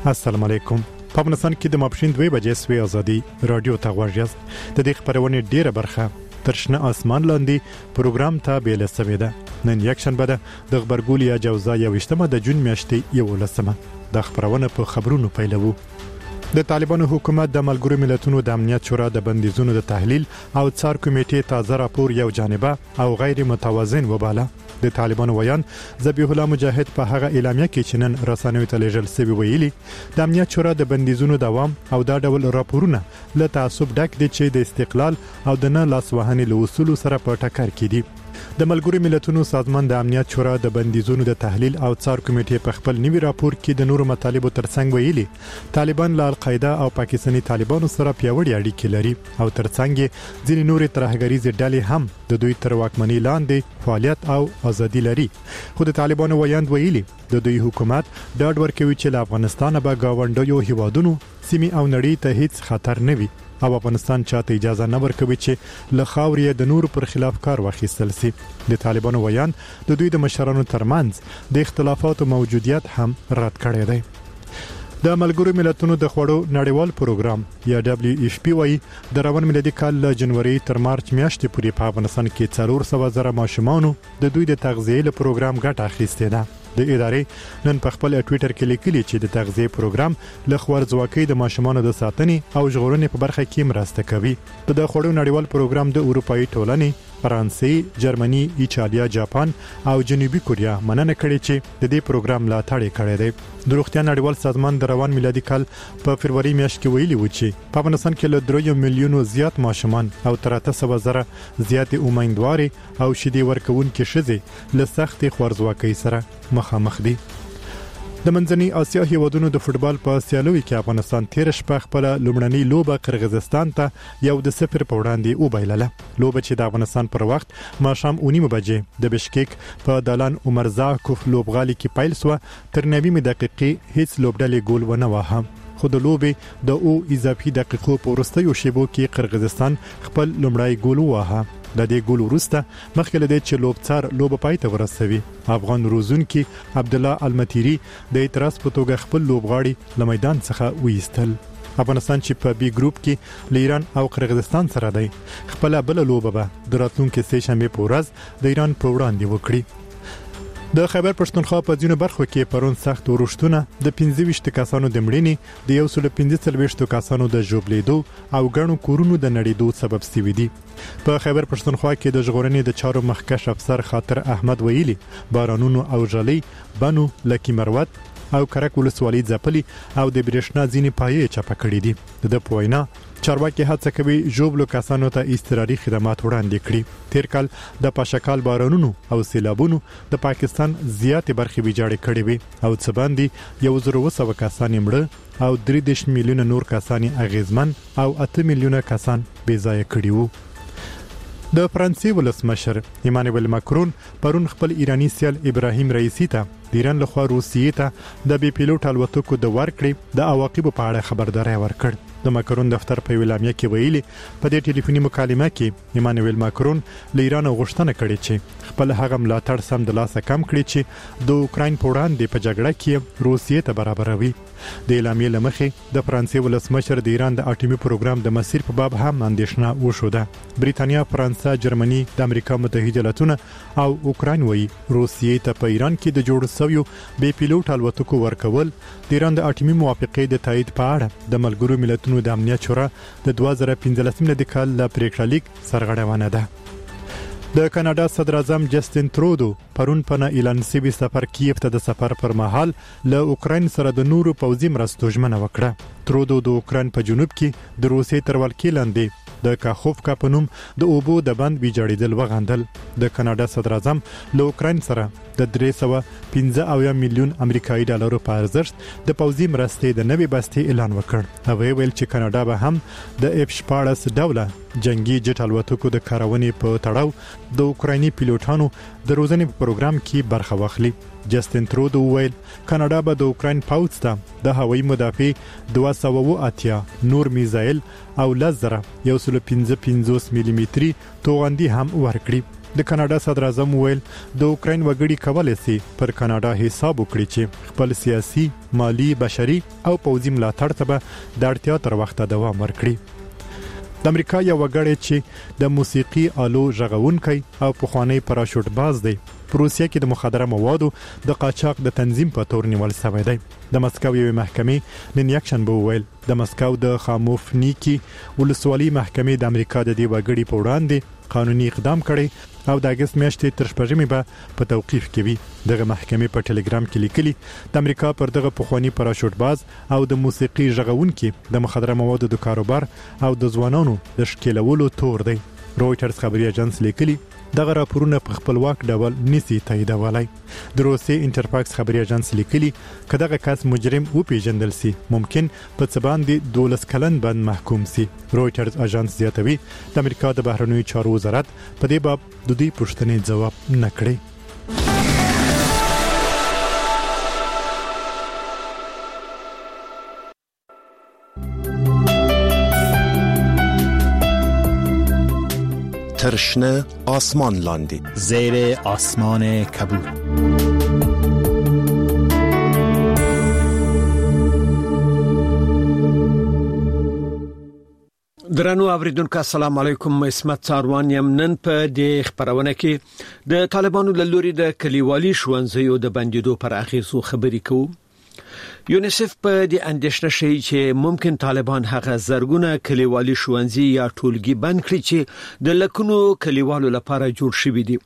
السلام علیکم. په افغانستان کې د ماپښین 2 بجې سوي ازادي رادیو ته غواړئ. د دې خبرونه ډیره برخه ترشنه اسمان لاندې پروګرام ته بیل سوي ده. نن یک شنبه ده د خبرګول یا جوزا یا وشتمه د جون میاشتې 11 د خبرونه په خبرونو پیلوو. د طالبانو حکومت د ملګرو ملتونو د امنیت شورا د بندیزونو د تحلیل او څار کمیټې تازه راپور یو جانبه او غیر متوازن وباله. د طالبانو ویان ذبیح الله مجاهد په هغه اعلامیه کې چې نن رسنیو ته لیږل شوی ویلي د امنیت شورا د بندیزونو دوام او دا ډول راپورونه له تعصب ډک دي چې د استقلال او د نه لاسوهنې له اصولو سره په ټکر کې دي. د ملګرو ملتونو سازمان د امنیت شورا د بندیزونو د تحلیل او څار کمیټې په خپل نوي راپور کې د نورو مطالبو ترڅنګ ویلي طالبان له القاعده او پاکستاني طالبانو سره پیاوړي اړیکې لري او ترڅنګ ځینې نورې ترهګریزې ډلې هم د دوی تر واکمنۍ لاندې فعالیت او ازادي لري. خو د طالبانو ویاند ویلي د دوی حکومت ډاډ ورکوي چې له افغانستان به گاونډیو هیوادونو سیمې او نړۍ ته هیڅ خطر نه وي او افغانستان چاته اجازه نه ورکوي چې له خاورې د نور پر خلاف کار واخیستل شي. د طالبانو ویان د دوی د مشرانو ترمنځ د اختلافاتو موجودیت هم رد کړی دی. د ملګرو ملتونو د خوړو نړیوال پروګرام یا WFP وايي د روان میلادي کال له جنوري تر مارچ میاشتې پورې په افغانستان کې 400,000 ماشومان د دوی د تغذیې له پروګرام ګټه اخیستې ده. د ادارې نن په خپل ټوئیټر کې لیکلي چې د تغذیه پروګرام له خوارځواکۍ د ماشومانو د ساتنې او ژغورنې په برخه کې مرسته کوي. د خوړو نړیوال پروګرام د اروپאי ټولنې فرانسې، جرمني، ایتالیا، جاپان او جنوبي کوریا مننه کړې چې د دې پروګرام ملاتړ کړی دی. د روغتیا نړیوال سازمان د روان میلادي کال په فروری میاشت کې ویلي و چې په افغانستان کې له 3 میلیونو زیات ماشومان او تر 800,000 زیات امیندواري او شیدې ورکوونکي ښځې له سختې خوارځواکۍ سره مخامخ دي. د منځنۍ اسیا هیوادونو د فوتبال په سیالیو کې افغانستان تیر شپه خپل لومړنۍ لوبه قرغیزستان ته 1-0 په وړاندې وبایلله. لوبه چې د افغانستان پر وخت ماښام 9 بجې د بشکیک په دالان عمرزاکوف لوبغالي کې پیل شو. تر 90 دقیقې هیڅ لوبډلې ګول ونه واهه. خو د لوبې د اضافي دقیقو په وروستیو شیبو کې قرغیزستان خپل لومړی ګول واهه. د دې ګول وروسته مخکې له دې چې لوبڅار لوبه پای ته ورسوي افغان روزونکي عبد الله المتيري د اعتراض په توګه خپل لوبغاړي له میدان څخه وایستل. افغانستان چې په بي ګروپ کې له ایران او قرغیزستان سره دی خپل بل لوبه به د راتلونکي سه شنبه په ورځ د ایران په وړاندې وکړي. د خیبر پښتونخوا په ځینو برخو کې پرون سخت ورښتونه د 25 کسانو د مړینې د 145 کسانو د ژوبلیدو او ګڼو کورونو د نړیدو سبب شوی دی. په خیبر پښتونخوا کې د ژغورنې د چارو مخکښ افسر خاطر احمد ویلي بارانونو او ژلۍ بنو لکی مروت او کرک ولسوالۍ ځپلي او د برېښنا ځینې پایې چپه کړې دي. د پوینا چارواکي هڅه کوي ژوبلو کسانو ته اضطراري خدمات وړاندې کړي. تیر کال د پاشکال بارانونو او سیلابونو د پاکستان زیاتې برخې ویجاړې کړې وي او څه باندې 1,200 کسان مړه او 3 میلیونه نور کسان اغیزمن او 8 میلیونه کسان بې ځایه کړي وو. د فرانسې ولسمشر ایمانوئل ماکرون پرون خپل ایرانی سیال ابراهیم رئیسی ته د ایران لخوا روسیې ته د بي پیلوټ الوتکو د ورکړې د عواقبو په اړه خبرداري ورکړ. د ماکرون دفتر په اعلامیه کې ویلي په دې ټلیفوني مکالمه کې ایمانوئل ماکرون له ایران غوښتنه کړې چې خپل هغه ملاتړ سم د لاسه کم کړي چې د اوکراین په وړاندې په جګړه کې روسیې ته برابروي. د اعلامیې لمخې د فرانسې ولسمشر د ایران د اټومي پروګرام د مسیر په باب هم اندېښنه وښوده. بریتانیا، فرانسه، جرمني، د امریکا متحده ایالاتونه او اوکراین وایي روسیې ته په ایران کې د جوړ شویو بي پیلوټ الوتکو ورکول د ایران د اټومي موافقې د تایید په اړه د ملګرو ملتونو د امنیت شورا د 2015 میلادي کال ل پریکړه لیک سرغړونه ده. د کاناډا صدر اعظم جسټین ترودو پرون په اعلان شوی سفر کیف ته د سفر پر مهال له اوکراین سره د نورو پوځي مرستو ژمنه وکړه. ترودو د اوکراین په جنوب کې د روسیې تر ولکې لاندې د کاخوفکا په نوم د اوبو د بند ویجاړېدل وغندل. د کاناډا صدر اعظم له اوکراین سره د 315 میلیون امریکایي ډالرو په ارزښت د پوځي مرستې د نوې بستې اعلان وکړ. هغه ویل چې کاناډا به هم د F-14 ډوله جنگي جټ الوتکو د کارونې په تړاو د اوکرایني پیلوټانو د روزنې په پروګرام کې برخه واخلي. جسټین ترودو ویل کاناډا به د اوکراین پوځ ته د هوایي مدافع 280 نور میزایل او 155 ملي متري توغندي هم ورکړي. د کاناډا صدر اعظم ویل د اوکرين وګړي کولای شي پر کاناډا حساب وکړي چې خپل سیاسي، مالی، بشري او پوځي ملاتړ ته د اړتیا تر وخته دوام ورکړي. د امریکا یو وګړی چې د موسیقي آلو ژغونکي او پخوانی پراشوټ باز دی په روسیه کې د مخدره موادو د قاچاق د تنظیم په تور نیول شوی دی. د مسکو یوې محکمې نن یکشنبه ویل د مسکو د خاموفنیکی ولسوالي محکمې د امریکا د دې وګړي په وړاندې قانوني اقدام کړي او د اگست میاشتې تر شپږمې به په توقیف کې وي. دغه محکمې په ټلګرام کې لیکلي د امریکا پر دغه پخوانی پراشوټ باز او د موسیقي ژغونکي د مخدره موادو د کاروبار او د ځوانانو د شکلولو تور دی. رويټرز خبري اژانس لیکلي دغه راپورونه په خپلواک ډول نسی تاییدولای. د روسي انټرفاکس خبري اژانس لیکلي کداغه کس مجرم او پیژندل سي ممکن په څه باندې 12 کلن باندې محکوم سي. رويټرز اژانس زیاتوي د امریکا د بهرنیو چارو وزارت په دې باب د دې پوښتنې جواب نه کړی. ترشنه آسمان لاندی زیر آسمان کبود. درنو اوریدونکو السلام علیکم. اسمت ساروان یم. نن په دې خبرونه کې د طالبانو له لوري د کلیوالي ښوونځیو د بندیدو پر اغیزو خبرې کوو. یونیسف په دې اندېښنه شي چې ممکن طالبان هغه زرګونه کلیوالي ښوونځي یا ټولګي بند کړي چې د لکونو کلیوالو لپاره جوړ شوي دي.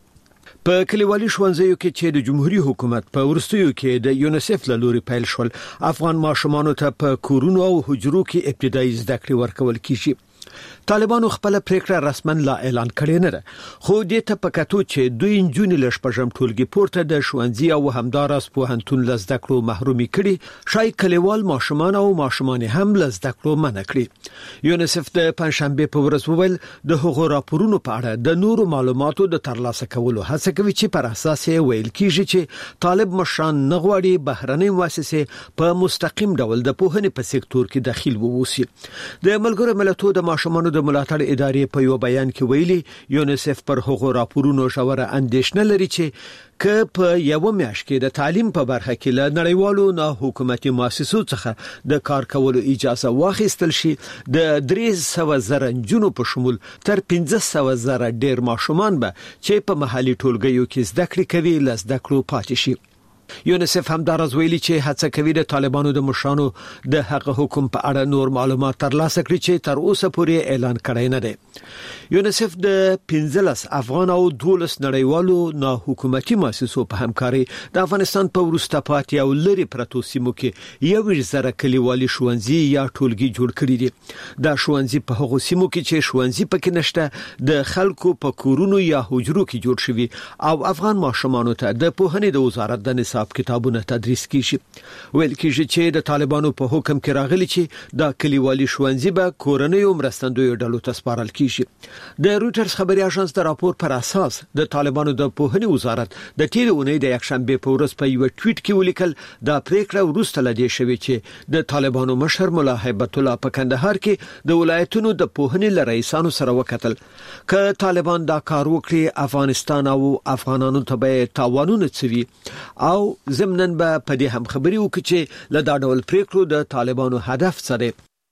په کلیوالي ښوونځیو کې چې د جمهوریت حکومت په ورستیو کې د یونیسف له لوري پیل شول، افغان ماشومانو ته په کورونو او حجرو کې ابتدایي زده کړې ورکول کیږي. طالبانو خپل پریکړه رسما لا اعلان کړې نه ده، خو دې ته پکاتو چې دوی انجونې له شپږم ټولګي پورته د ښوونځي او همداراز پوهنتون له زده کړو محرومي کړي، شای کلیوال ماشومان او ماشومان هم له زده کړو منع کړي. یونیسف د پنځشنبه په ورځ وویل د هغو راپورونو په اړه د نورو معلوماتو د ترلاسه کولو هڅه کوي چې پر اساس یې ویل کیږي چې طالب مشران نه غواړي بهرنۍ مؤسسې په مستقیم ډول د پوهنې په سکتور کې داخل ووسی. د ملګرو ملتونو د ماشومانو د ملاتړ ادارې په یو بیان کې ویلي یونیسف پر هغو راپورونو ژوره اندېښنه لري چې که په یو میاشت کې د تعلیم په برخه کې له نړیوالو نه حکومتي مؤسسو څخه د کار کولو اجازه واخیستل شي، د 300,000 جنونو په شمول تر 15,000 ډیر ماشومان به چې په محلي ټولګیو کې زده کړې کوي له زده کړو پاتې شي. یونیسف هم دا راویلي چې هڅه کوي د طالبانو د مشرانو د حق حکم په اړه نور معلومات ترلاسه کړي چې تر اوسه پورې اعلان کړی نه دی. یونیسف د 15 افغان او 12 نړیوالو نه حکومتي مؤسسو په همکاري د افغانستان په وروسته پاتې او لري پرتو سیمو کې 1,000 کلیوالي ښوونځي یا ټولګي جوړ کړي دي. دا ښوونځي په هغو سیمو کې چې ښوونځي پکې نشته د خلکو په کورونو یا حجرو کې جوړ شوي او افغان ماشومانو ته د پوهنې د وزارت د حساب کتابونه تدریس کیږي. ویل کیږي چې د طالبانو په حکم کې راغلي چې د کلیوالي ښوونځي به کورنیو مرستندویو ډلو ته سپارل کیږي. د رويټرز خبري اژانس د راپور پر اساس د طالبانو د پوهنې وزارت د تیر اونۍ د یکشنبه په ورځ په یو ټویټ کې ولیکل دا پریکړه وروسته لدی شوې چې د طالبانو مشر مولا هیبت الله په کندهار کې د ولایتونو د پوهنې لرئیسانو سره وکتل. که طالبان دا کار وکړي افغانستان او افغانانو ته به تاوانونه چوي او زمنن به په دې هم خبري وکړي چې له دا ډول پریکړو د طالبانو هدف څه دی.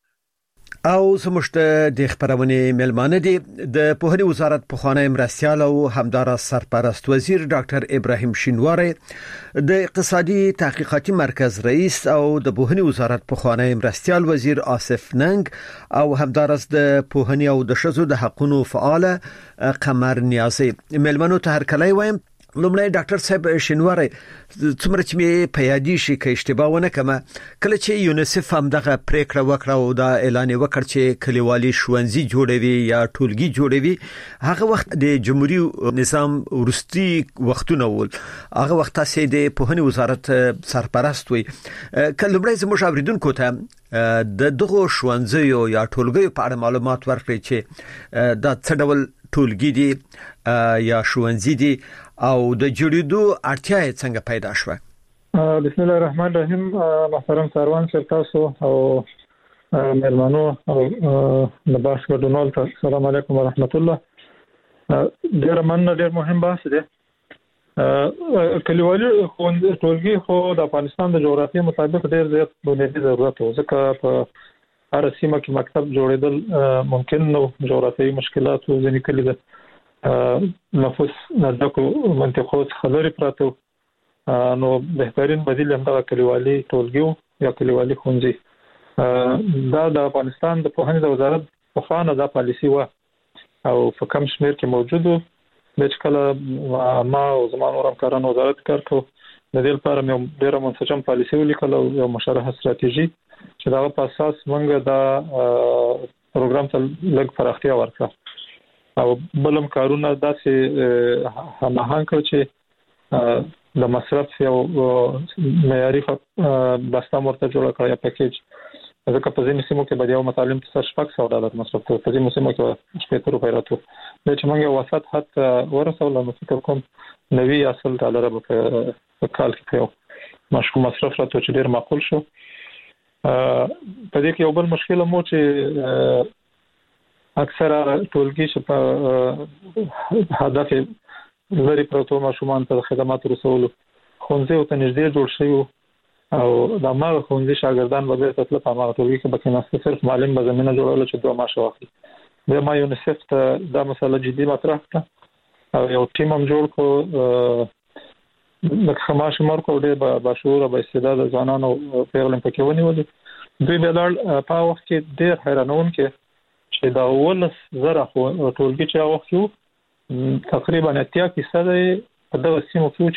او زموږ د خبرونه ملمانه دي د پوهنې وزارت پخوانی مرستیال او همدارا سرپرست وزیر ډاکټر ابراهیم شینواری، د اقتصادي تحقیقاتي مرکز رئیس او د پوهنې وزارت پخوانی مرستیال وزیر آصف ننګ او همدارس د پوهنې او د ښځو د حقوقو فعال قمر نیازی ملمنو ته هر کله وایم. لومړی ډاکټر صاحب شینواری، څومره چې مې په یادی شي کې اشتباه ونه کمه کله چې یونیسف هم دغه پریکړه وکړه او دا اعلان وکړ چې کلیوالي ښوونځي جوړوي یا ټولګي جوړوي، هغه وخت د جمهوریت نظام ورستي وختونه ول، هغه وخت تاسو د پوهنې وزارت سرپرست وي. کله لومړی زموږ اوریدونکو ته د دغه ښوونځیو یا ټولګیو په اړه معلومات ورکړئ چې دا څه ډول ټولګي دي یا ښوونځي دي او د جوړېدو اړتیا یې څنګه پیدا شوه؟ بسم الله الرحمن الرحیم. محترم ساروان صاحب، تاسو او مېلمانو او د بحث ګډونوالو ته السلام علیکم ورحمت الله. ډېر مننه، ډېر مهم بحث دی. کلیوالي ټولګي خو د افغانستان د جغرافیې مطابق ډېر زیات بنیادي ضرورت و، ځکه په هر سیمه کې مکتب جوړېدل ممکن نو، جغرافیایي مشکلات او ځینې کلی د نفوس نزدکو منطقو څخه لرې پراته، نو بهترین بدیل هم د کلیوالي ټولګي یا کلیوالي ښوونځي. دا د افغانستان د پوهنې د وزارت په خوا دا پالیسي و او په کم شمیر کې موجود و. د کله ما او زموږ نور همکارانو وزارت کار کوي د دې لپاره مې ډېر منسجم پالیسي ولیکل او یو مشرحه استراتیژي چې دا په اساس موږ دا پروګرام ته لږ پراختیا ورکړه او بلم کارونه داسې هماهنګ کړ چې د مصرف یو معیاري بسته مرته جوړه کړه یا پیکیج. ځکه په ځینې سیمو کې به یو متعلم ته $600 مصرف کوي، په ځینې سیمو کې $70 راته. دا چې موږ یو وسط حد ورسول نو فکر کوم $90 به په کال کې یو مشکو مصرف راته چې ډېر معقول شو. په دې کې یو بل مشکل مو چې اکثره ټولګي چې په هدف لري پروتو ماشومان ته خدمات رسولو ښوونځي ته نږدې جوړ شوی او د ما ښوونځي شاګردان به د تطلب په هغه ټولګي کې به نه صرف معلم به زمينه جوړول چې دوه ماشه واخلي. د ما یونیسف ته دا مسله جدي مطرح کړه او یو ټیم هم جوړ کو د خماش مرکو ډېر باشعور او استعداد ځوانانو پیغلم پکې ونیول. دوی به لړ په وخت کې ډېر حیرانون کې چې دا 10,000 ټولګي چې هغه وخت تقریبا 80% په دغه سیمو کې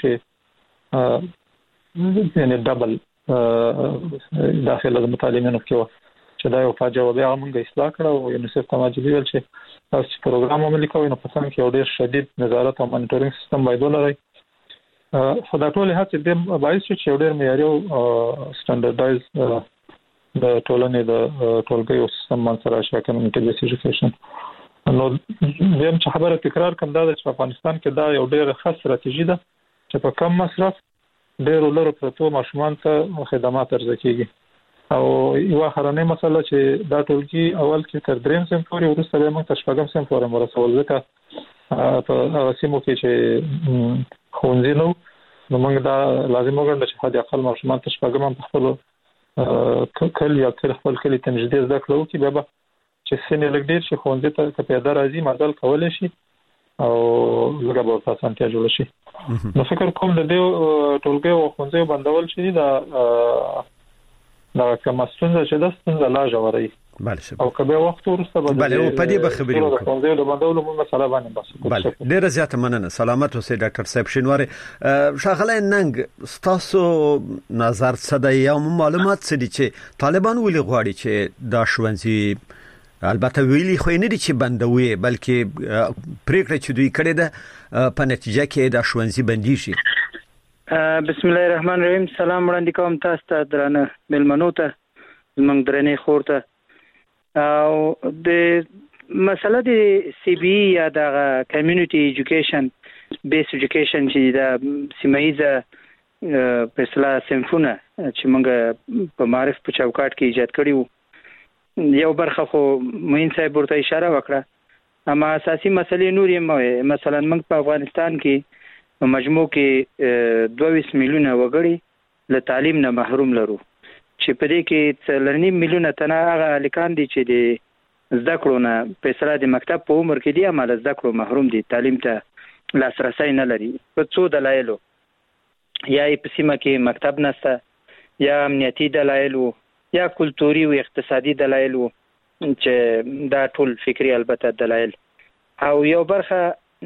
چې یعنی ډبل داخله د متعلمینو کې چې دا یو فاجعه و. بیا موږ اصلاح کړو او یونیسف ته ماجبي ویل چې تاسو پروګرام عملي کوئ نو په څنګه کې یو ډېر شدید نظارت او مانیټورینګ سیستم باید ولرئ. خو دا ټول هڅې د باعث چې یو ډېر معیاري او سټانډرډایز د ټولنې د ټولګیو سیستم منځ راشي کمیونټي بیس ایجوکیشن. نو زم چې خبره تکرار کوم دا چې په افغانستان کې دا یو ډېر ښه ستراتیژي ده چې په کم مصرف ډېر لرو پروتو ماشومان ته خدمات ارزه کیږي. او یو اخرنۍ مسله چې دا ټولګي اول کې تر 3 سم پورې ورسته به موږ تر 4 سم پورې ورسول، ځکه په سیمو کې چې ښوونځي نو موږ دا لازم وګڼل چې حد اقل ماشومان ته 4 په خپل کلی یا خپل کلی ته نږدې زده کړو کې به چې سینې لګ ډیر شي ښوونځي ته پیاده راځي مدل کولای شي او لږه به تاسو ته جوړ شي. نو فکر کوم د دې ټولګي او ښوونځي بندول شي دا کوم ستونزه چې د ستونزه لا جوړي. بله او کله وخت ورسته به بله او په دې به خبرې وکړو. ښوونځي د بندولو مسله باندې بس. بله ډیره زیاته مننه. سلامت اوسئ ډاکټر صاحب شینواری. شاغله ننګ تاسو نظر څه دی یا معلومات څه دي چې طالبان ولې غواړي چې دا ښوونځي البته ویلي خو نه دي چې بندوي بلکې پریکړه چې دوی کړې ده په نتیجه کې دا ښوونځي بندي شي. بسم الله الرحمن الرحیم. سلام وړاندې کوم تاسو ته درنه ملمنو ته زمونږ درنې خور ته. او د مسله د سی بی یا د کمیونټي ایجوکیشن بیس ایجوکیشن چې د سیمایزه په اصطلاح صنفونه چې موږ په معرف په چوکاټ کې ایجاد کړیو یو برخه خو موین صاحب ورته اشاره وکړه، اما اساسي مسلې نورې مثلا موږ په افغانستان کې په مجموع کې 22 میلیونه وګړي له تعلیم نه محروم لرو، چې په دې کې 3 میلیونه تنه هغه الکان دي چې د زده کړو نه په اصطلاح د مکتب په عمر کې دي اما له زده کړو محروم دي، تعلیم ته لاسرسي نه لري په څو دلایلو. یا په سیمه کې مکتب نشته، یا امنیتي دلایلو، یا کلتوري او اقتصادي دلایل چې دا ټول فکری البته دلایل. او یو برخه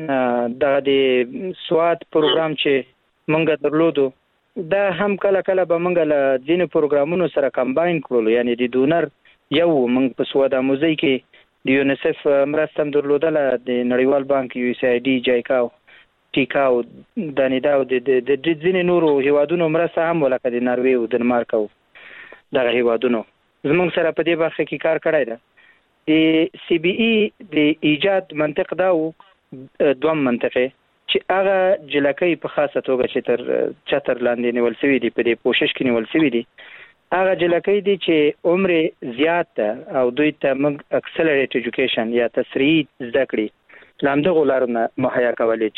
د سواد پروګرام چې مونږ درلودو دا هم کله کله به مونږ له ځینو پروګرامونو سره کمباین کړو، یعنی د ډونر یو مونږ په سواد آموزي کې د یونیسف مرسته درلودله، د نړیوال بانک یو سی آی ډي جایکا ټیکا او د نیدا او د ځینې نورو هیوادونو مرسته هم ولکه د ناروې او دنمارک او دغه هیوادونو زموږ سره په دې برخه کې کار کړی دی. د سی بی ای د ایجاد منطق دا و دوم منطقه چې هغه جلکۍ په خاصه توګه چې تر چتر لاندې نیول شوی دی، په دې کوشش کې نیول شوی دی، هغه جلکۍ دي چې عمر زیات ده او دوی ته موږ اکسلریټ ایجوکیشن یا تسریعي زده کړې لامده غولارونه مهیا کولې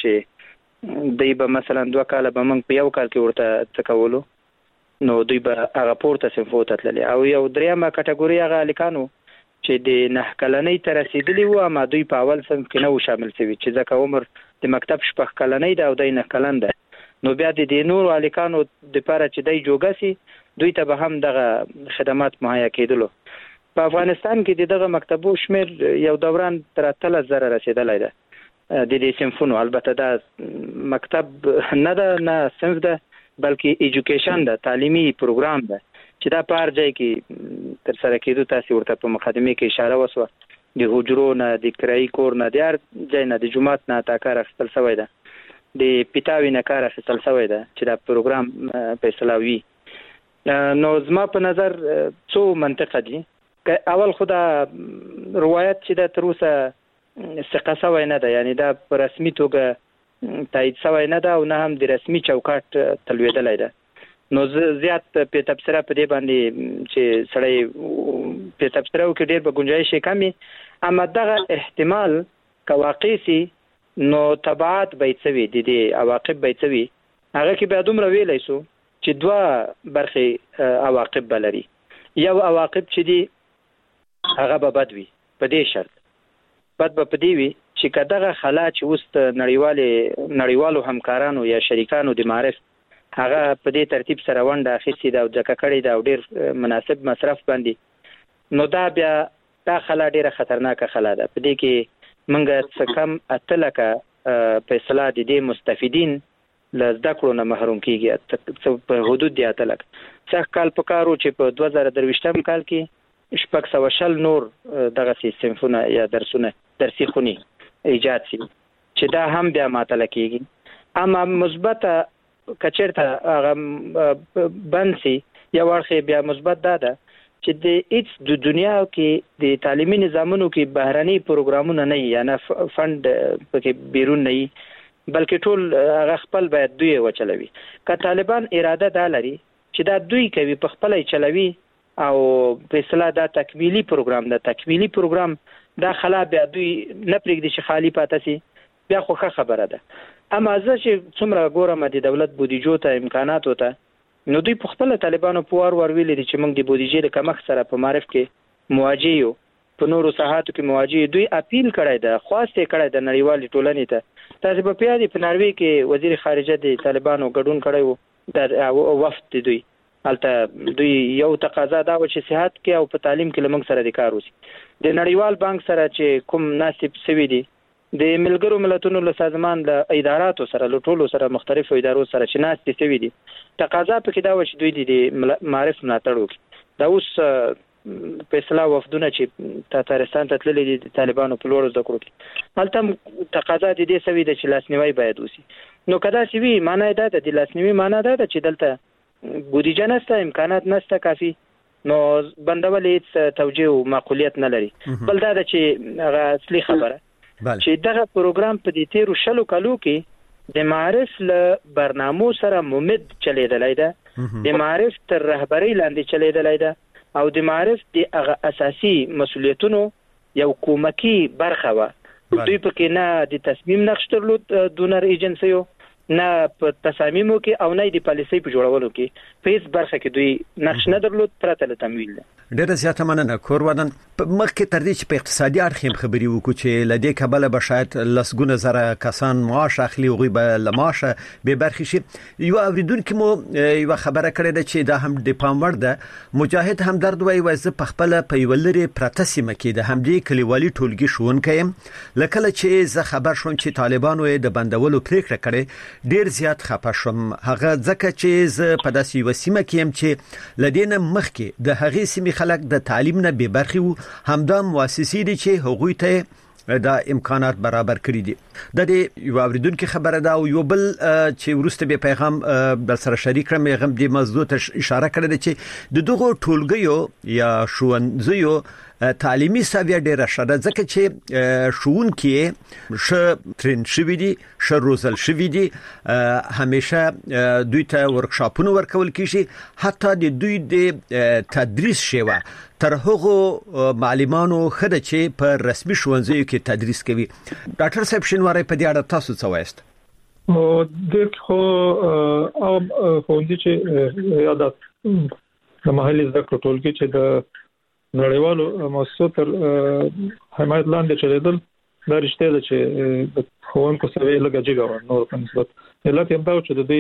چې دوی به مثلا 2 کال به موږ په یو کال کې ورته تکولو نو دوی به هغه پورته صنفو ته تللی او یو دریمه کټګوري هغه الکانو چې د 9 کلنۍ ته رسیدلی و اما دوی په اول صنف کې نه شامل شوي چې ځکه عمر د مکتب 6 کلنۍ ده او د 9 کلن ده نو بیا د نور الکانو د لپاره چې دای جوګسي دوی ته به هم دغه خدمات مهیا کېدلو په افغانستان کې دغه مکتبو شمیر یو دوران تر 3000 رسیدلی ده د دې صنفونو البته دا مکتب نه ده نه صنف ده بلکې ایجوکیشن ده تعلیمي پروګرام ده چې دا په هر ځای کې تر سره کېدو تاسو ورته په مقدمه کې اشاره وسوه د حجرو نه د کرایي کور نه د هر ځای نه د جماعت نه تاکار اخیستل شوی ده د پیتاوی نه کار اخیستل شوی ده چې دا پروګرام فیصله وي نو زما په نظر څو منطقه دي اول خدا روایت چې دا تر اوسه ثقه شوی نه ده یعنی دا په رسمي توګه تایید شوی نه ده او نه هم د رسمي چوکاټ تلویدلای ده نو زیات په تفسیره په دې باندې چې سړی په تفسیره کې ډېر به گنجائش کمی اما دغه احتمال کواقعي نو تبعات بیتسوي د دې عواقب بیتسوي هغه کې به دومره ویلای شو چې 2 برخه عواقب بلري یو عواقب چې دي هغه به بدوي په دې شرط بد به پدې وي چې کداغه خلا چې وست نړیوالو همکارانو یا شریکانو د معرف هغه په دې ترتیب سره ونده اخیستي دا ځکه کړی دا ډیر مناسب مصرف باندې نو دا بیا دا خلا ډیره خطرناکه خلا ده په دې کې منګه څه کم اتلکه فیصله د دې مستفیدین لزده کړو نه محروم کیږي په حدود دی اتلک څه کال په کارو چې په 2023 کال کې شپږ سوه شل نور دغه صنفونه یا درسي خونی ایجاد شي چې دا هم بیا ماتله کیږي اما مثبته کچرته هغه بنسي یا ورخه بیا مثبت ده چې د ایټ د دنیا کې د تعلیمي نظامونو کې بهراني پروګرامونه نه یا نه فند پکې بیرون نه بلکې ټول هغه خپل باید دوی وچلوي که طالبان اراده دا لري چې دا دوی کوي په خپل چلوي او په اصطلاح دا تکمیلی پروګرام دا خلا بیا دوی نه پرېږدي چې خالی پاتې شي بیا خو خبره ده اما زه چې څومره ګورم د دولت بودیجو ته امکاناتو ته نو دوی په خپل طالبانو په ور ویلي دي چې موږ د بودیجې د کمښت سره په معرف کې مواجه یو په نورو ساحاتو کې مواجه دوی اپیل کړی ده خواسته کړی ده نړیوالې ټولنې ته تاسو په پیادي په ناروی کې وزیر خارجه د طالبانو ګډون کړی وو د وفد دوی البته دوی یو تقاضا دا و چې صحت کې او په تعلیم کې لمنګ سره د کار وسی د نړیوال بانک سره چې کوم ناسب سوي دي د ملګرو ملتونو له سازمان له اداراتو سره له ټولو سره مختلفو ادارو سره چې ناستې شوي دي تقاضا پکې دا و چې دوی د معرف ملاتړ وکړي دا اوس فیصله وفدونه چې تاتارستان ته تللي دي د طالبانو په لور زده کړو کې هلته تقاضا د دې سوي ده چې لاسنیوي باید وسی نو کدا سی وی معنی دا د لاسنیوي معنی دا چې دلته بودیجه نشته امکانات نشته کافي نو بندولې توجیه او معقولیت نه لري بل دا چې هغه اصلي خبره چې دغه پروګرام په دې تیرو شلو کالو کې د معرف له برنامو سره ممد چلیدلای ده د معرف تر رهبری لاندې چلیدلای ده او د معرف د هغه اساسي مسولیتونو یو کومکی برخه و دوی پکې نه د تصمیم نقش درلود دونر ایجنسیو نه په تصامیمو کې او نه د پالیسۍ په جوړولو کې په هیڅ برخه کې دوی نقش نه درلود پرته له تمویل ده ډېر زیاته مننه کورودن مخکې تر دې چې په اقتصادي اړخ خبري وکړو چې لدې کبله به شاید لسګونه زره کسان معاش اخلي او غي به لماشه به برخي شي یو اوریدونکو مو یو خبره کړې ده چې دا هم د پامور ده مجاهد همدرد وایي وایي په خپل په ولري پرتسمه کې د همدې کلیوالي ټولګي شونکې لکه چې زه خبر شوم چې طالبانو د بندولو پریکړه کړې ډیر زیات خپه شوم هغه ځکه چې ز په داسې وسیمه کې هم چې لدینه مخکې د هغې سیمې خلک د تعلیم نه به برخي وو همدا مؤسسې دي چې هغوی ته دا امکانات برابر کړی دي د دې یو اوریدونکو خبره دا او یو بل چې ورسته به پیغام بل سره شریک کړم یغم د موضوع ته اشاره کړې ده چې د دغه ټولګیو یا شونځیو تعلیمي سویه ډیره شده ځکه چې شون کې ش ترین شوی دي ش روزل شوی دي همیشه دوی ته ورکشاپونه ورکول کیږي حتی د دوی د تدریس شوه تر هغه معلمانو خده چې په رسمي ښوونځیو کې تدریس کوي. ډاکټر صاحب شینواری په دې اړه تاسو څه وایست؟ د خو او ښوونځي چې یادات د محلي زده کړو ټولګي چې د نړیوالو مؤسسو تر حمایت لاندې چلیدل دا رښتیا ده چې د ښوونکو سوي لږه جګه نور په نسبت علت یې دا چې د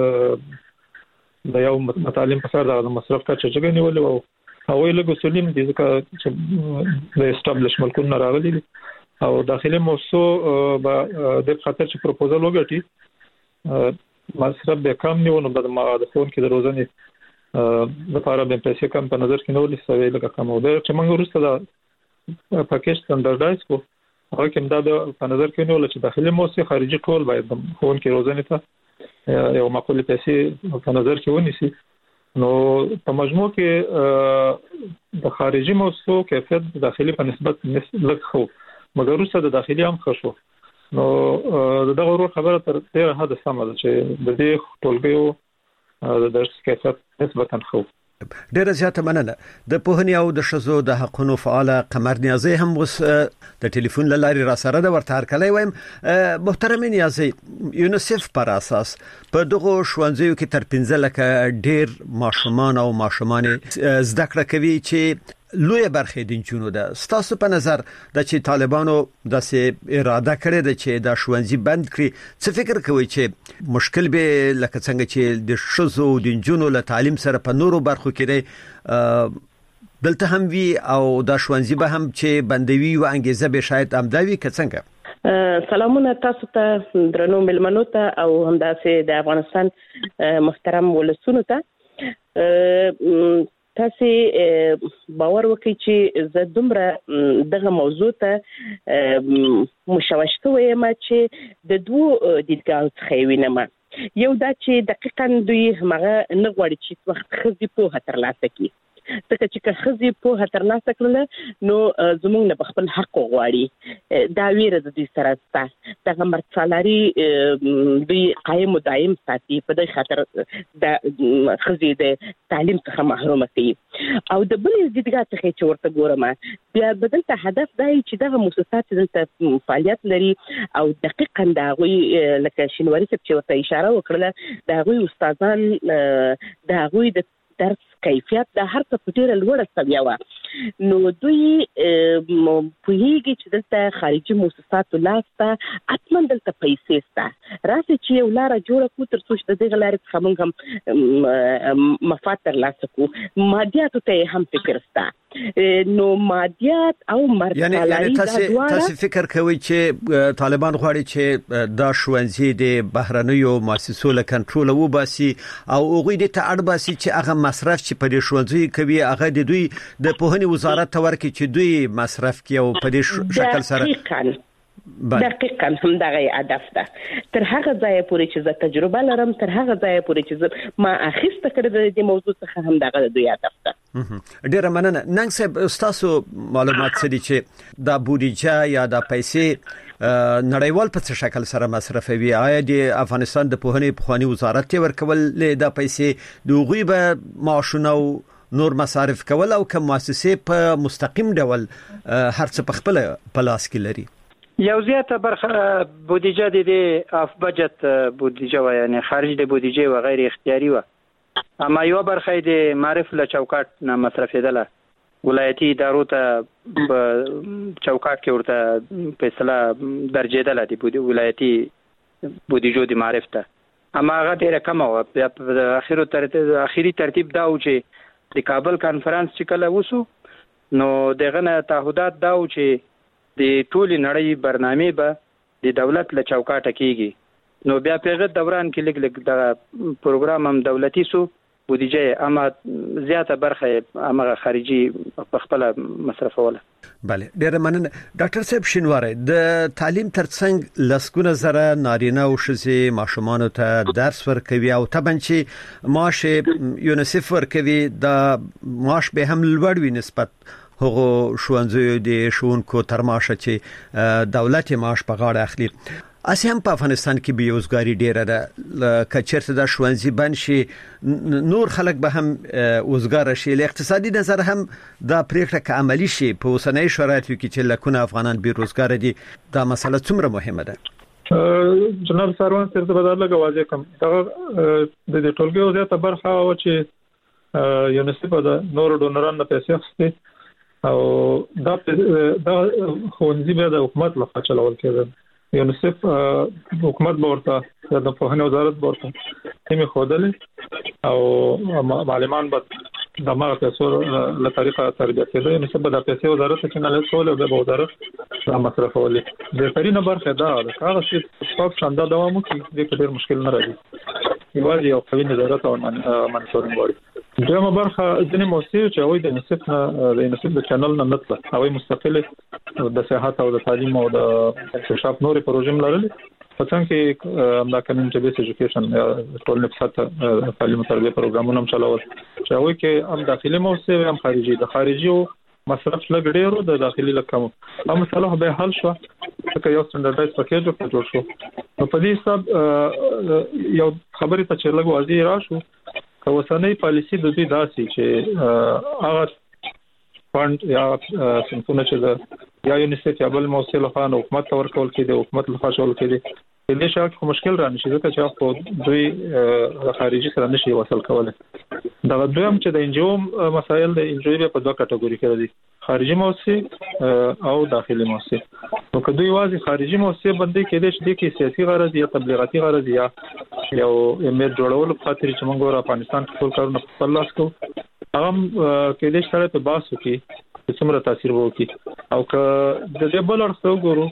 دې د یو متعلم په سر د مصرف کچه جګه نیولې او هغه لږ سلیم دي ځکه چې د اسټابلیش ملکونه راغلي دي او داخلي موسسو د خاطر چې پروپوزل وګټي مصرف به کم نیونه د ښوونکو کې د روزنې لپاره به پیسې کم په نظر کې نیول سوي لږه کم او د چې موږ ورسته د پاکیج سټانډرډایز کو هغه کوم دا په نظر کې نیول چې داخلي موسسه خارجي ټول باید ښوونکو روزنې ته یو معقول پیسې په نظر کې ونیسي. نو په مجموع کې د خارجي موسسو کیفیت داخلي په نسبت لږ خو مګر وروسته د داخلي هم ښه شو. نو دغه ورو خبره تر ډیره حد سمه ده چې د دې ټولګیو د درس کیفیت نسبتا ښه. ډیره زیاته مننه. د پوهنې او د ښځو د حقوقو فعال قمر نیازی هم اوس د ټلیفون له لارې را سره د ورته هرکلی وایم. محترم نیازی، یونیسف پر اساس په دغه ښوونځیو کې تر 15 لکه ډیر ماشومان او ماشومانې زده کړه کوي چې لوی برخه د جنونو ده. ستاسو په نظر د چې طالبانو داسې اراده کړې ده چې دا ښوونځي بند کړي، څه فکر کوي چې مشکل به لکه څنګه چې د ښځو د جنونو له تعلیم سره په نورو برخو کې دی دلته هم وی او دا ښوونځي به هم چې بندوي او انګیزه به شاید امداوي که څنګه؟ سلامونه تاسو ته درنو ملمنو ته او همداسې د افغانستان محترم ولسونو ته. تاسو باور وکړئ چې زه دومره دغه موضوع ته مشوش کوم چې د دوه دیدګاو څخه وینم. یو دا چې دقیقاً دوی هغه نه غواړي چې وخت خزي په ترلاسه کړي، ځکه چې خزي په ترلاسه کړل نو زموږ نه خپل حق غواړي. دا ویره د دې سره ستا دغه مرڅالاري دوی قائم دائم ساتي په دې خاطر د خزي د تعلیم څخه محروم کوي. او د بل دیدګاه څخه چې ورته ګورم بیا بدلته هدف دی چې دغه مؤسسات دلته فعالیت لري او دقیقاً دا غوي لکه شینواری چې ورته اشاره وکړه دا غوي استادان دا غوي د درس کیفیت د هر څه په ډیره لوړه سویه و. نو دوی پوهیږي چې دلته خارجي مؤسسات لاسته اتمن دلته پیسې سته راسي چې یو لار جوړه کو تر څو چې د دې لارې څخه موږ هم مفاد ترلاسه کو. مادیاتو ته هم فکر سته. نو مادیات او مرتلاري تاسو فکر کوئ چې طالبان غواړي چې دا ښوونځي د بهرنیو مؤسسو له کنټرول وباسي او هغوی د ته اړ باسي چې هغه مصرف چې په دې ښوونځي کوي هغه د دوی د پوهنې وزارت ته ورکړي چې دوی مصرف کوي او په دې شکل سره دقیقاً هم دغه هدف ده. تر هغه ځای پورې چې زه تجربه لرم، تر هغه ځای پورې چې ما اخیسته کړې د موضوع څخه هم دغه دوی هدف ده. ډیره مننه. ننګ صاحب، تاسو معلومات څه دي چې دا بودیجه یا دا پیسې نړیوال په څه شکل سره مصرفوي؟ آیا د افغانستان د پوهنې پخوانی وزارت ته ورکول دا پیسې د غوی به معاشونه او نور مصارف کول او کوم مؤسسه په مستقیم ډول هر څه په خپل پلاس کې لري؟ یو زیاته برخه بودیجه د اف بجټ بودیجه و، یعنی خارج د بودیجه و غیر اختیاري و، اما یو برخه د معرف له چوکاټ نه مصرفېدله. ولایتي ادارو ته په چوکاټ کې ورته فیصله درجېدله د ولایتي بودیجو د معرف ته، اما هغه ډیره کمه و. په اخیری ترتیب دا و چې د کابل کانفرنس چې کله وسو نو دغه نه تعهدات دا و چې د ټولې نړۍ برنامه به د دولت له چوکاټه کیږي. نو بیا پیغه دوران کې لګ د پروګرام هم دولتي سو بودیجه، اما زیاته برخه امغه خارجي په خپل مصرفوله. بله، ډیره مننه. ډاکټر صاحب شینواری، د تعلیم ترڅنګ لسګونه زره نارینه او ښځې ماشومان ته درس ورکوي او طبعا چې معاش یونیسف ورکوي دا معاش به هم لوړ وي نسبت هغه شوونځي د شونکو تر معاشه چې دولت معاش په غاړه اخلي. اسیم په افغانستان کې بیروزګاری ډیره ده، کچرته د شوونځي بند شي نور خلک به هم وزګار شي. له اقتصادي نظر هم دا پریکړه عملی شي په اوسنۍ شرایطو کې چې لکونه افغانان بیروزګار دي. دا مسله څومره مهمه ده؟ جناب سروان سره د بدل لګوازې کوم دا د ټولګي وضعیت برخه او چې یونیسف د نور ډونرانو پیسې اخلي او دا خوندې به د حکومت لخوا چلول کېږي. یونیسف حکومت ورته د پوهنې وزارت ورته تیمه خودلې او معلمان به د ماغه پیسو له طریقه تربیه کېده. یونیسف د پیسې وزارت چې نه لسول او د وزارت را مصرفولې د فرینه برخه دا هغه چې څوک څنګه دوام کوي د ډېر مشکل نه راځي. یوازې یو قوي نظارت او منځورین غواړي. دغه برخه ځینې موسسې چې وایي د یونیسف د چینل نه نتله هغه مستقله د صحت او د تعلیم او د اکتشاف نورې پروژې لرلې. په څنګه کې امدا کمیونټي بیس ایجوکیشن ټول نه تعلیم او تربیه پروګرامونه هم چلاول چې هغه کې هم داخلي موسسې هم خارجي د خارجي مصرف لږ ډیرو د داخلي لکم هم مثلا به حل شو چې یو سټانډرډایز پکیج جوړ شو. په دې حساب یو خبرې ته چې لږ واضح راشو اوسنۍ پالیسی د دې داسي چې هغه فند یا سنتونه چې یا یونیسف یا بل موسسه له خوا حکومت ورکول کېږي، حکومت له خوا شول کېږي. د دې شاک مشکل را نشي ځکه چې په دوی خارجي سره نشي وصل کولای. دا دویم چې د انجو مسایل د انجو په دوه کټګوري کې دي، خارجي موسسه او داخلي موسسه. نو که دوی واځي خارجي موسسه باندې کې د کې سیاسي غرض یا تبلیغاتي غرض یا یو امید جوړول په خاطر چې موږ افغانستان کې ټول کارونه په خپل لاس کوو، هغه کې د سره په باسو کې څومره تاثیر وکړي. او که د دې بل اړخ وګورو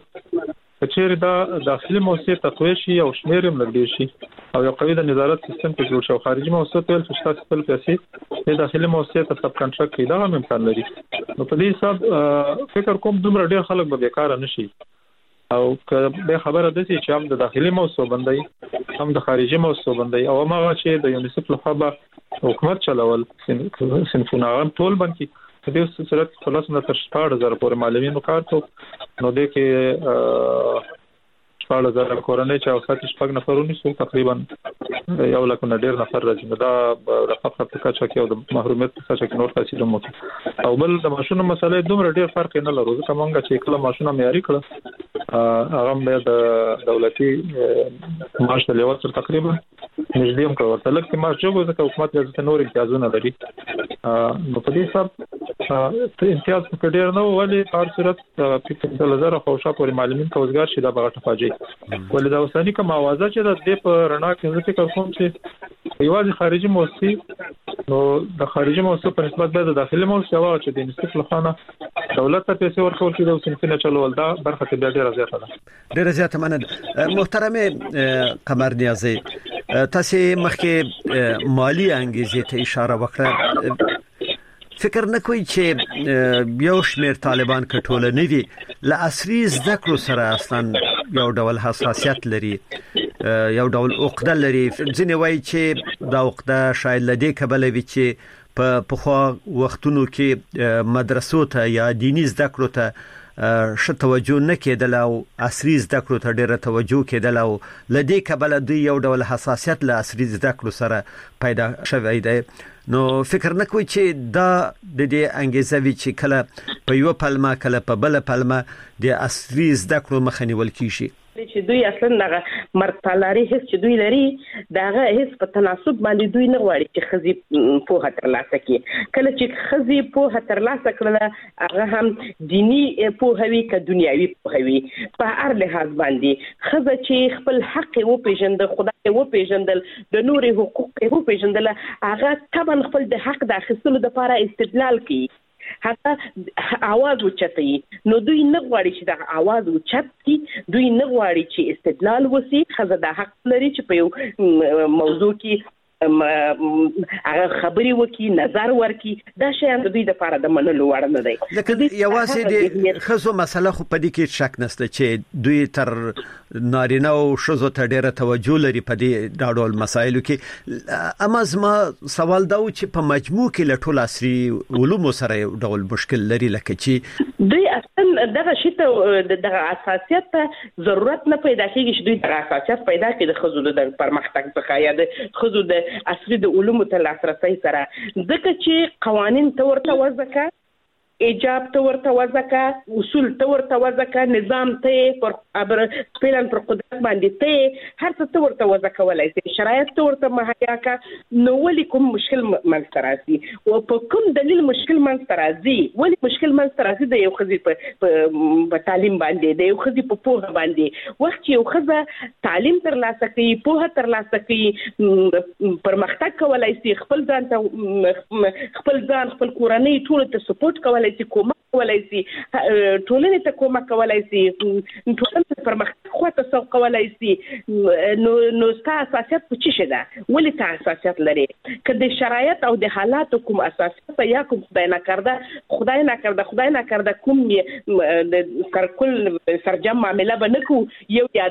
چې دا داخلي موسسه تقویه شي او شمیر هم لګي شي او یو قوي د نظارت سیستم په جوړ شو، خارجي موسسه ته چې تاسو خپل پیسې د داخلي موسسه ته سب کنټراکټ کړي دا هم امکان لري. نو په دې حساب فکر کوم دومره ډیر خلک به بیکاره نشي. او که به خبره ده چې هم د داخلي موسسه باندې هم د خارجي موسسه باندې او هغه چې د یونیسف له خوا حکومت چلول سنفونه ټول باندې په دې صورت خلاص نه تر 6000 پورې معلمینو کار ته نو د کې 6000 کورنۍ چې اوسات شپږ نفرونه سو تقریبا یو لکه ډیر نفر راځي. دا د فقر په کچه کې او د محرومیت په کچه کې نور تاثیر مو او بل د ماشونو مسلې دومره ډیر فرق نه لري. ځکه مونږ چې کله ماشونه معیاري کړه هغه به د دولتي معاش له وسر تقریبا نږدې هم کړو ورته لکه معاش جو ځکه حکومت یې نور امتیازونه لري. نو په دې حساب امتیاز په ډیر نه ولې په صورت په 15000 خوشا پورې معلمین توزګار شي دا بغټه فاجعه ولې دا اوساني کوم اوازه چې د دې په رڼا کې ذکر کوم چې یوازې خارجي موسسه نو د خارجي موسسه په نسبت د داخلي موسسه او چې د نسبت لخوا دولت ته پیسې ورکول کېږي او سنتونه چلول دا برخه ته ډیره زیاته ده. ډیره زیاته مننه محترم قمر نیازی. تاسو مخکې مالی انګیزې ته اشاره وکړه. فکر نه کوي چې یو شمیر طالبان کټوله نه دي ل عصري زده کړو سره اصلا یو ډول حساسیت لري، یو ډول عقده لري. ځینې وایي چې دا عقده شاید لدې کبله وي چې په خو وختونو کې مدرسو ته یا دینی زده کړو ته ش توجه نه کېدل او عصري زده کړو ته ډېره توجه کېدل او لدې کبله دوی یو ډول حساسیت له عصري زده کړو سره پیدا شوی دی. نو فکر نه کوي چې دا د دې انګیزه وی چې کله په یو پلمه کله په بل پلمه د عصري زده کړو مخه نیول کیږي چې دوی اصلا دغه مرتلاري هیڅ چې دوی لري دغه هیڅ په تناسب باندې دوی نه غواړي چې خزي په ترلاسه کړي. کله چې خزي په ترلاسه کړل هغه هم دینی په هوی ک دنیوي په هوی په هر لحاظ باندې خزه چې خپل حق او پیژند خدای او پیژندل د نور حقوق او پیژندل هغه طبعا خپل د حق د اخیستلو لپاره استدلال کوي، هغه आवाज اوچتي. نو دوی نه غواړي چې دا आवाज اوچتي، دوی نه غواړي چې استدلال وسی. خزه د حق لري چې په یو موضوع کې هغه خبري وکي نظر ورکي دا شیان د دوی لپاره د منلو وړ نه دی. لکه یوازې د خزو مسله خو په دې کې شک نشته چې دوی تر نارینه او شزو ته ډیره توجه لري په دې ډول مسایلو کې. اما زما سوال دا و چې په مجموع کې له ټول عصري علومو سره یو ډول مشکل لري، لکه چې دوی اصلا دغه شی ته دغه اساسیت ته ضرورت نه پیدا کیږي چې دوی دغه اساسیت پیدا کړي د خزو د پرمختګ څخه یا د خزو د عصري د علومو ته لاسرسي سره، ځکه چې قوانين ته ورته وځکه، ایجاب ته ورته وځکه، اصول ته ورته وځکه، نظام ته پر پلان پر قدرت باندې ته هر څه ته ورته وځکه ولای شرایط ته ورته مهیا کا، نو ولې کوم مشکل منځ راځي او په کوم دلیل مشکل منځ راځي؟ ولې مشکل منځ راځي د یو خزي په تعلیم باندې، د یو خزي په پوهه باندې. وخت یو خزه تعلیم ترلاسه کوي، پوهه ترلاسه کوي، پرمختګ کولای شي، خپل ځان خپل کورنۍ ټول ته سپورټ کولای شي، کومک کولای شي، ټولنې ته کومک کولای شي، ټولنې پرمختګ خواته سوق کولای شي. نو ستا اساسیت په څه شي ده؟ ولې تا اساسیت لري؟ که د شرایط او د حالات کوم اساسیت یا کوم خدای نه کرده کوم د سرجم معامله به نکو یو یا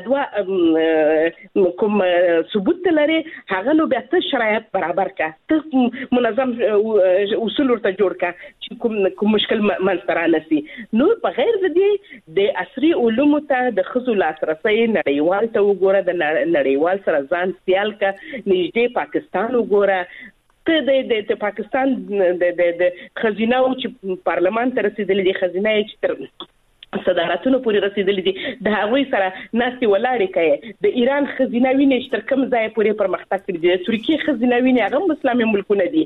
دوه کوم ثبوت لري، هغه نو بیا ته شرایط برابر کا، ته منظم اصول ورته جوړ کا چې کوم مشکل منځ رانسی. نو په غیر د دې د عصري علومو ته د خزو لاسرسي نړیوال ته وګوره، د نړیوال سره ځان سیال کا، نږدې پاکستان وګوره، ته د پاکستان د خزینه او چې پارلمان ته رسیدلې دي، خزینه چې تر صدارتونو پورې رسیدلې دي، د هغوی سره ناستې ولاړې کوي. د ایران خزینه ویني چې تر کوم ځای پورې پرمختګ کړی دی، د ترکیه خزینه ویني هغه اسلامي ملکونه دي.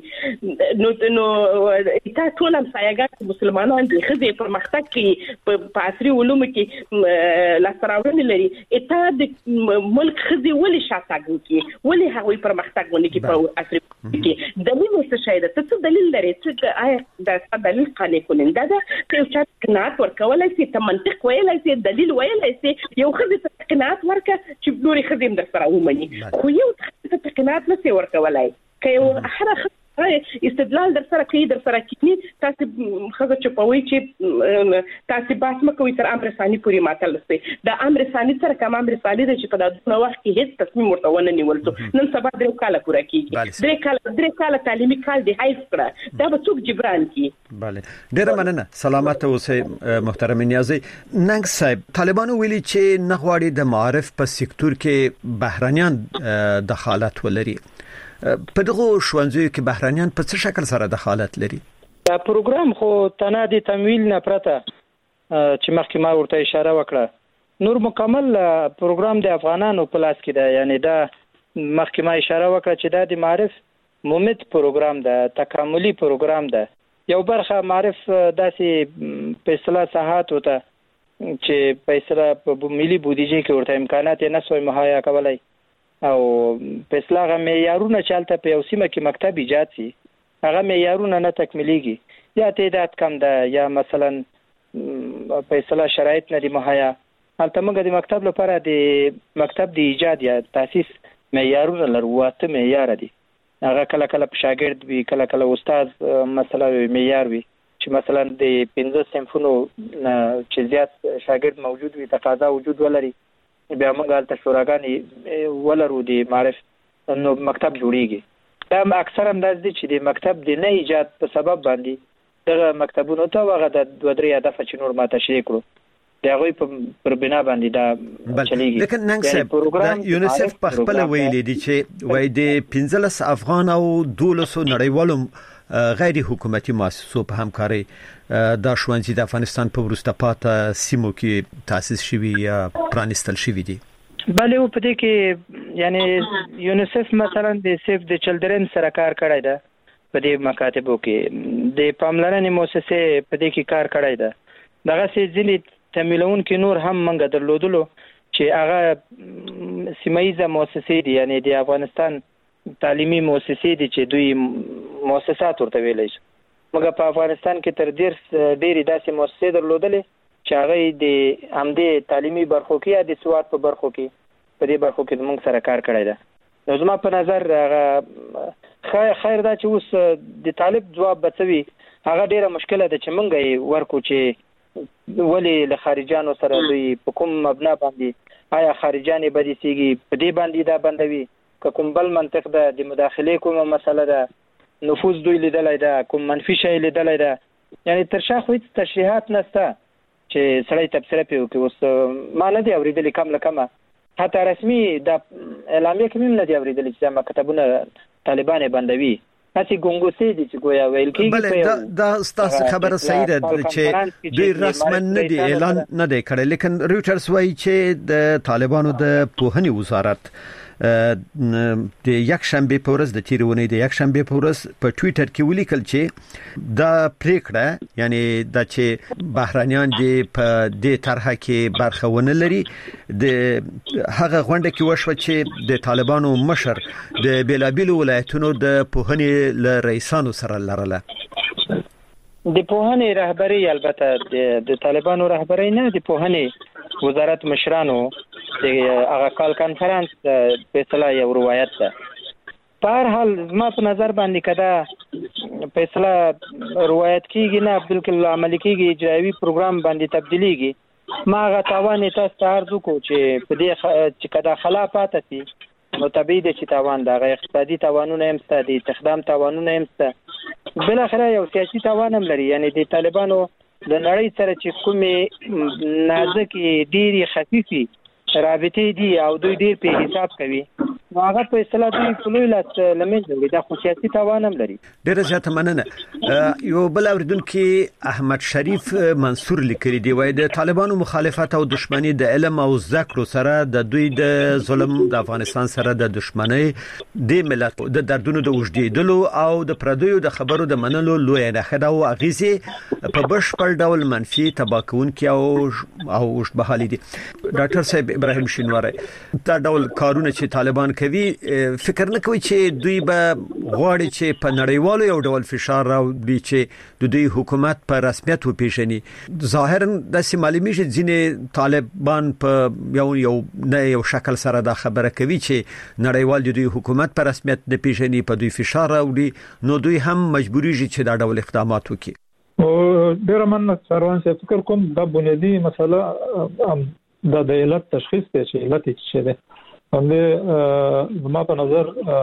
نو تا ټول همسایه‌ګان مسلمانان دي، خزې پرمختګ کوي، په عصري علومو کې لاسته راوړنې لري. تا د ملک خزې ولې شاتګ وکړي؟ ولې هغوی پرمختګ ونه کړي په عصري کې؟ دلیل څه شی ده؟ ته څه دلیل لري؟ آیا دا دلیل قانع کننده ده که یو چا قناعت ورکولی شي، منطق ویلای شي، دلیل ویلای شي، یو خزه ته قناعت ورکه چې نورې خزې هم در سره ومني، خو یو خزه ته قناعت نه شي ورکولای. که یو هر استدلال در سره کوي، در سره کینی، تاسو خزه چپوي چې تاسو بحث مکوئ تر امر ثاني پورې ماتل سي. د امر ثاني سره کوم امر ثاني د چې په دغه وخت کې هیڅ تصمیم ورته ونه نیول شو، نن سبا درې کاله پوره کیږي، درې کاله تعلیمي کال دی حیف کړه، دا به څوک جبران کی؟ بله، ډیره مننه. سلامت اوسئ محترم نیازی. ننګ صاحب، طالبانو ویلي چې نه غواړي د معارف په سکتور کې بهرانيان دخالت ولري. په دغه ښوونځیو کې بهرانيان په څه شکل سره دخالت لري؟ دا پروګرام خو تنادي تمویل نه پرته چې مخکې ما ورته اشاره وکړه، نور مکمل پروګرام د افغانانو په لاس کې ده. یعنی دا مخکې ما اشاره وکړه چې دا د معرف مومت پروګرام ده، تکاملي پروګرام ده. یو برخه معرف داسې په اصطلاح ساحات وته چې په اصطلاح په ملي بودیجه کې ورته امکانات نه سوی مهیا کولای، او په اصطلاح معیارونه چالتہ په یو سیمه کې مکتب ایجاد شي، هغه معیارونه نه تکمیلېږي، یا تعداد کم ده، یا مثلا په اصطلاح شرایط نه دي مهیا. هلته موږ د مکتب لپاره د مکتب د ایجاد یا تاسیس معیارونه لرو، واته معیار دي. هغه کله کله په شاګرد وي، کله کله استاد مثلا معیار وي چې مثلا د 15 صنفونو چې زیات شاګرد موجود وي، تقاضا وجود ولري، بیا موږ هلته شوراګانې ولرو د معرف، نو مکتب جوړیږي. دا اکثر انداز دي چې د مکتب د نه ایجاد په سبب باندې دغه مکتبونو ته هغه د 2-3 هدف چې نور ما تشریح کړو د هغه پر بنا باندې دا چلیږي. لیکن ننګ صاحب، د یونیسف په خپل ویلي دي چې وای د 15 افغان او 12 نړیوالو غیر حکومتي مؤسسو په همکاري دا ښوونځي د افغانستان په وروسته پاتې سیمو کې تاسیس شوي یا پرانستل شوي دي. بله، په دې کې یعنی یونیسف مثلا د سیف د چلډرن سره کار کړی ده، په دې مکاتبو کې د پاملرنې مؤسسې په دې کې کار کړی ده. دغه سي ځینې تمویلون کې نور هم منګه درلودلو چې هغه سیمایي مؤسسې دي، یعنی د افغانستان تعلیمي مؤسسې دي چې دوی مؤسسات ورته ویلای شي. موږ په افغانستان کې تر ډېرې داسې مؤسسې درلودلې چې هغه د همدې تعلیمي برخو کې یا د سواد په برخو کې په دې برخو کې موږ سره کار کړی ده. نو زما په نظر خیر دا چې اوس د طالب جواب بچوي هغه ډیره مشکله ده چې مونږ یې ورکو چې ولی له خارجانو سره دوی په کوم مبنا باندې آیا خارجانې بدې سیږي په دې باندې دا بندوي که کوم بل منطق ده د مداخلې کومه مسله ده نفوذ دوی لیدلی ده کوم منفي شی لیدلی ده یعنی تر شا خو هیڅ تشریحات نشته چې سړی تبصره پرې وکړي. اوس ما نه دي اورېدلي کم له کمه حتی رسمي د اعلامیه کې هم نه دي اورېدلي چې دا مکتبونه طالبان یې بندوي. هڅې ګونګوسې دي چې ګویا ویل کېږي. بله دا ستاسو خبره صحیح ده چې دوی رسما نه دي اعلان نه دی کړی، لیکن رویټرز وایي چې د طالبانو د پوهنې وزارت د یک شنبه په ورځ د تیرونې د یک شنبه په ورځ په ټوئیټر کې ولیکل چې دا پریکړه یعنی دا چې بهرانيان دي په دې طرحه کې برخه ونه لري د هغه غونډه کې وشو چې د طالبانو مشر د بیلابیلو ولایتونو د پوهنې ل رئیسانو سره لرله. د پوهنې رهبری البته د طالبانو رهبری نه د پوهنې وزارت مشرانو هغه کال کانفرنس فیصله یو روایت ده. په هر حال زما په نظر باندې کدا فیصله روایت کیږي نه بالکل عملي کیږي اجرایي پروګرام باندې تبدیلیږي. ما هغه تاوان تاسو ته عرض وکړو چې په دې چې کدا خلافات سي نو طبيعي دي چې تاوان دا غیر اقتصادي تاوانونه هم ستاسو دي استخدام تاوانونه هم ستاسو بل اخره یو سیاسي تاوان هم لري. یعنی د طالبانو د نړۍ سره چې کومې نازکې ډېری خفيفي رابطې دي او دوی ډېر په حساب کوي نو هغه په اصطلاح دوی په لوی لاس لمنځه وړي. دا خو سیاسي تاوان هم لري. ډېره زیاته مننه. یو بل اوریدونکو احمد شریف منصور لیکلي دی وایي د طالبانو مخالفت او دښمنی د علم او ذکر سره د دوی د ظلم د افغانستان سره د دښمنۍ د ملت د دردونو د وجدیدلو او د پردیو د خبرو د منلو لوی نه خدا او اغیزه په بشپړ ډول منفي تباکون کې او بحالي دي. ډاکټر صاحب ابراهیم شینواری دا ډول کارونه چې طالبان کوي فکر نه کوي چې دوی به غواړي چې په نړیوالو یو ډول فشار راوړي چې د دوی حکومت په رسمیت وپیژني. ظاهرا د سیمالي میشه ځینې طالبان په یو شکل سره دا خبره کوي چې نړیوال د دوی حکومت په رسمیت نه پیژني په دوی فشار راوړي نو دوی هم مجبوریږي چې دا ډول اقدامات وکړي. او ډیر من سروان څه فکر کوم دا بنیادی مسله د علت تشخیص دی چې علت څه ده. همدې زما په نظر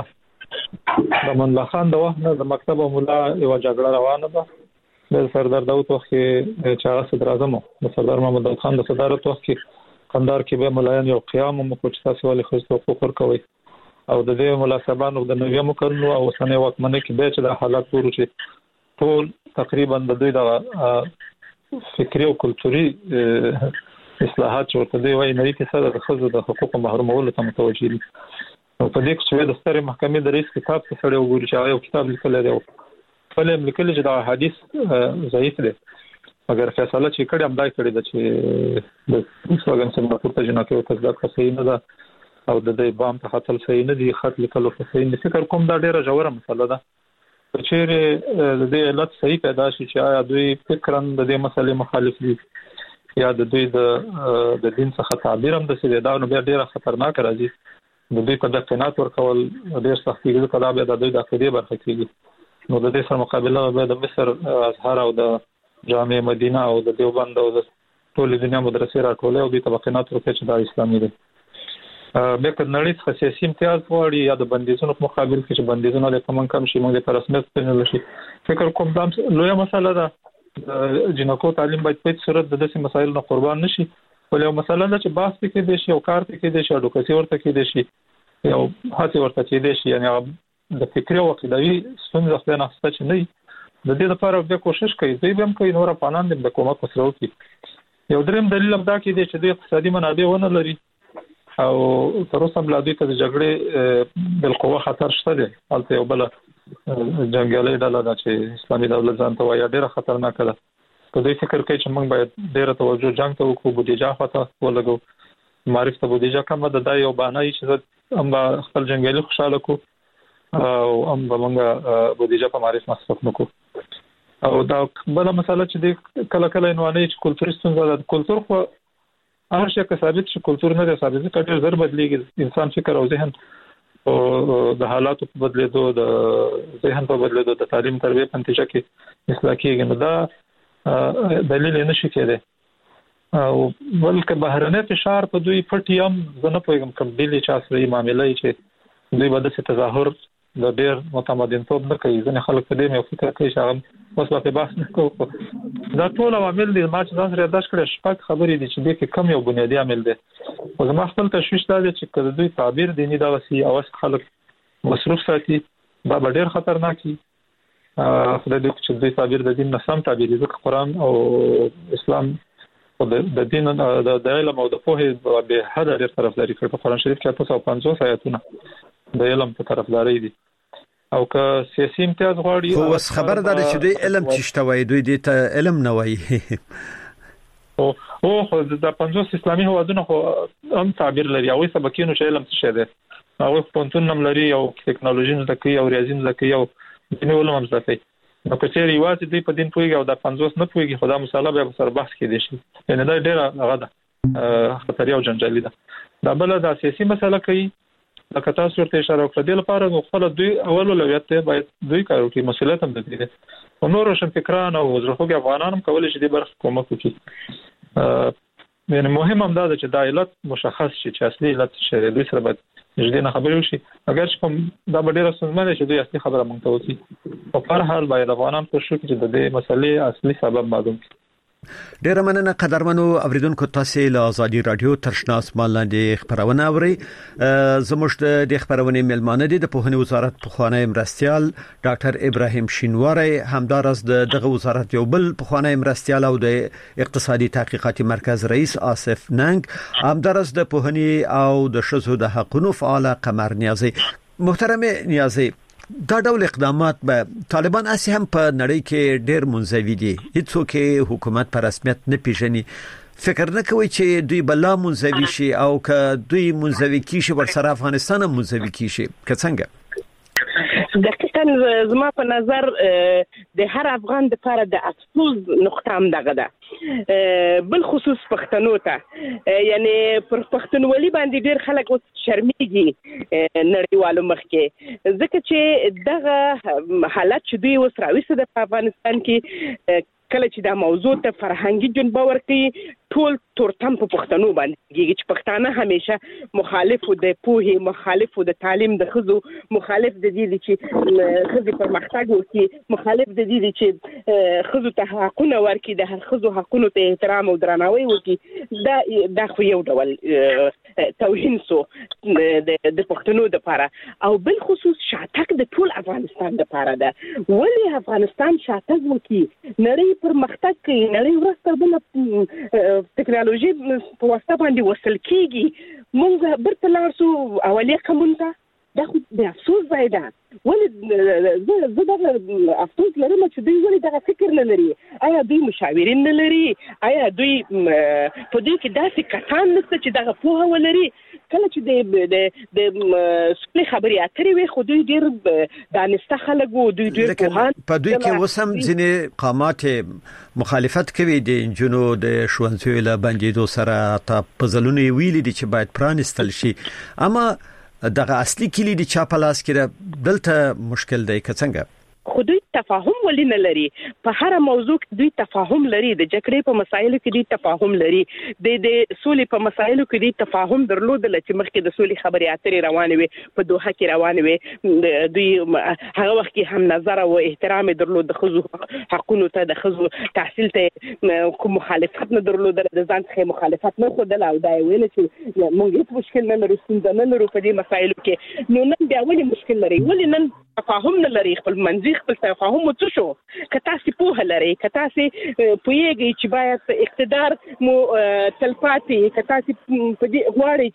د منلا خان د وخت نه د مکتب مولا یو جګړه روانه ده. د سردار داوود وخت کې چې هغه صدر اعظم د سردار محمد داود خان د صدارت وخت کې قندار کې به ملایان یو قیام مو کوچ تاسو ولې خو حقوق ورکوي او د دې ملاسبانو د نویمو کړنو او سنې وکمنه کې به چې د حالات ورو چې ټول تقریبا د دوی د فکری او کلتوري اصلاحات ورته دی وایي نړۍ کې سره د خزو د حقوقو محرومولو ته متوجه دي. په دې کې چې د ستر محکمې د رئیس کتاب څخه سره وګوري چې یو کتاب لیکل دی فلم لیکل چې دا حدیث ضعیف دی مګر فیصله چې کړي هم دای کړي د چې د څنګه څنګه پورته جنا کې او تصدیق صحیح نه ده او د دې بام ته خپل صحیح نه دي خط لیکلو صحیح نه فکر کوم دا ډیره جوړه مسله ده. چې د دې علت صحیح پیدا شي چې آیا دوی فکرن د دې مسلې مخالف دي یا د دوی د دین څخه تعبیر هم د سیده دا نو ډیره خطرناک راځي. د دوی په دقیقات ورکول ډیر سخت کېږي کله به د دوی د عقیده برخه کېږي. نو د دې سره مقابله به د مصر ازهر او د جامع مدینه او د دیوبند او د ټول دنیا مدرسې راټولې او د طبقات ورکړي چې د اسلامي دي. به کله نړۍ څخه سیاسي امتیاز غواړي یا د بندیزونو په مقابل کې چې بندیزونه له کوم کم شي موږ په رسمیت پېژنل شي. فکر کوم دا لویه مسله ده. جنکو تعلیم باید په صورت د داسې مسایلو نه قربان نشي. ولې یو مسله ده چې بحث کې دي شي او کار کې دي شي او ډوکسي ورته کې دي شي یو هڅه ورته کې دي شي یعنی د فکری او عقیدوي ستونزې خپل نه ست چې نه د دې لپاره به کوشش کوي دوی به هم کوي نور افغانان د کومک وسره کوي. یو دریم دلیل هم دا کې دی چې د اقتصادي منابع ونه لري او تر اوسه بل دوی ته د جګړې بل قوه خطر شته دی. البته یو بل جنگیالي ډله ده چې اسلامي دولت ځان ته وایي ډیره خطرناک ده. په دې فکر کوي چې موږ باید ډیره توجه جنگ ته وکړو بودیجه خاطر ولګو معرفت ته بودیجه کم ده دا یو بانای چې هم خپل جنگیالي خوشاله کو او هم موږ بودیجه په معرفت مصرف نکو. او دا بل مسله چې د کله کله انوانه چې کلتوري ستونزه ده. کلتور خو هر شي که ثابت شي کلتور نه دی ثابت کېږي ډېر زر بدلیږي. انسان فکر او ذهن او د حالاتو په بدلیدو د ذهن په بدلیدو د تعلیم تربیه په نتیجه کې اصلاح کېږي نو دا دلیل نشي کېدای او بلکې بهرنی فشار په دوی پټیم زنه پوهیږم کوم دلی چا سره معاملې چې دوی به د تظاهر د ډېر متمدنتوب نه کوي ځنه خلک په دې مې فکر کوي چې هغه اوس په بحث نه کوي دا ټول عوامل دي ما چې ځان سره یاداښت کړی شپږ خبرې دي چې د کې کم یو بنیادی عامل دی او زما خپل تشویش دا دی چې کله دوی تعبیر دیني دا وسی او خلک مصروف ساتي دا ډېر خطرناک دي خدای دې چې دوی تعبیر د دین نه سم تعبیر دي قرآن او اسلام او د دین د علم او د پوهې به حد ډېر طرفداري کوي په قرآن شریف کې 350 آیاتونه د علم په طرفداري دي او که سیاسي امتیاز غواړي خو اوس خبردار چې دوی علم چشته وای دوی دې ته علم نه وای او خو د 50 اسلامي هوادونو خو هم تعبیر لري او سبکینو چې علم څه دی او پونتون نم لري او ټکنالوژي نه کوي او ریاضي نه کوي او دیني علوم هم زده کوي نو که چیرې یوازې دوی په دین پوهیږي او د 50 نه پوهیږي خو دا مسله به سره بحث کې دي شي یعنی دا ډېره هغه ده خطري او جنجالي ده دا بل د سیاسي مسله کوي لکه تاسو ورته اشاره وکړه د لپاره نو خپل دوی اول اولویت ته باید دوی کار وکړي مسؤلیت هم دي او نور روشن فکران او زړخوږي افغانان هم کولای شي د برخه کومک وکړي یعنی مهم هم دا چې د علت مشخص شي چې اصلي علت څه دی سره باید نږدې نه خبرې وشي اگر چې دا ډېره ستونزمنه شي دوی اصلي خبره مونږ ته وکړي او په هر حال باید افغانان کوشش وکړي چې د دې مسلې اصلي سبب معلوم کړي ډیر مننه قدرمنو اوریدونکو تاسو له ازادي رادیو ترشنا اسمان لاندې خبرونه اوري زموږ د خبرونه ملمانه دي د پوهنې وزارت پخوانی مرستيال ډاکټر ابراهيم شینواری همدارس دغه وزارت یو بل پخوانی مرستيال او د اقتصادي تحقیقاتي مرکز رئیس آصف ننګ همدارس د پوهنې او د شذو د حقوقو فعال قمر نیازي محترم نیازي دا ډول اقدامات به طالبان اسی هم په نړۍ کې ډېر منځوي دي هیڅوک حکومت په رسمیت نه پیژني فکر نه کوي چې دوی بلا منځوي شي او که دوی منځوي کیږي ورسره افغانستان هم منځوي کیږي که څنګه دقیقاً زما په نظر د هر افغان لپاره د افسوس نقطه هم دغه ده بل خصوص پښتنو ته یعنی پر پښتونولي باندې ډېر خلک شرمېږي نړیوالو مخ کې ځکه چې دغه حالت چې دوی اوس راوستي د افغانستان کې کله چې دا موضوع ته فرهنګي جنبه ورکړي ټول تورتم په پښتنو باندې کېږي چې پښتانه همیشه مخالف د پوهې مخالف د تعلیم د خزو مخالف د دې چې خزي پرمختګ وکړي مخالف د دې چې خزو ته حقونه ورکړي د هر خزو حقونو ته احترام او درناوی وکړي دا خو یو ډول توهین سو د پښتنو لپاره او بل خصوص شاتګ د ټول افغانستان لپاره ده ولی افغانستان شاتګ وکړي نړۍ پرمختګ کوي نړۍ ورسته بل ټکنالوژي په واسطه باندې وصل کیږي مونږ برته لارسو اولیه کومه دا خو د افسوس ځای ده ولې زه دغه افسوس لرم چې دوی ولې دغه فکر نه لري آیا دوی مشاورین نه لري آیا دوی په دې کې داسې کسان نشته چې دغه پوهه ولري کله چې د سپلې خبرې اترې وي خو دوی ډېر دانسته خلک وو دوی ډېر پوهان په دوی کې وسم ځینې قامات مخالفت کوي د انجونو د ښوونځیو له بندیدو سره تا په ځلونه ویلي دي چې باید پرانستل شي اما دغه اصلي کلی دی چا پلاس کې دلته مشکل دی که څنګه خو دوی تفاهم ولې نه لري په هر موضوع کې دوی تفاهم لري د جګړې په مسایلو کې دوی تفاهم لري د سولې په مسایلو کې دوی تفاهم درلودل چې مخکې د سولې خبرې اترې روانې وي په دوحه کې روانې وي دوی هغه وخت کې هم نظر او احترام درلود د خزو حقونو ته د خزو تحصیل ته کوم مخالفت نه درلودل د ځان څخه مخالفت نه خودل او دا ویل چې موږ هیڅ مشکل نه لرو ستونزه نه لرو په دې مسایلو کې نو نن بیا ولې مشکل لري ولې نن تفاهم نه لري خپل منځي خپل تفاهم څه شو که تاسو په لري که تاسو پوهیږئ چې باید اقتدار مو تلپاتې که تاسو په دې غواړئ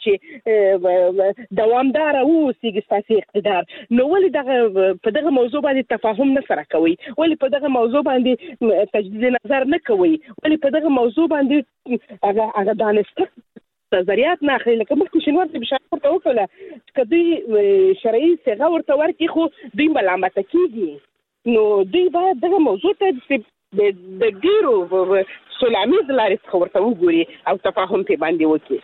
چې دوامدار اوسئ تاسو اقتدار نو ولې دغه په دغه موضوع باندې تفاهم نه سره کوي ولې په دغه موضوع باندې تجدید نظر نه کوي ولې په دغه موضوع باندې هغه دانسته نظریات نه اخلي لکه مخکې شنوار ته بشاره ورته وکړه چې دوی شرعي صيغه ورته ورکړي خو دوی ملامته کیږي نو دوی باید دغه موضوع ته د ډیرو سولامي د لارې څخه ورته وګوري او تفاهم په باندې وکړي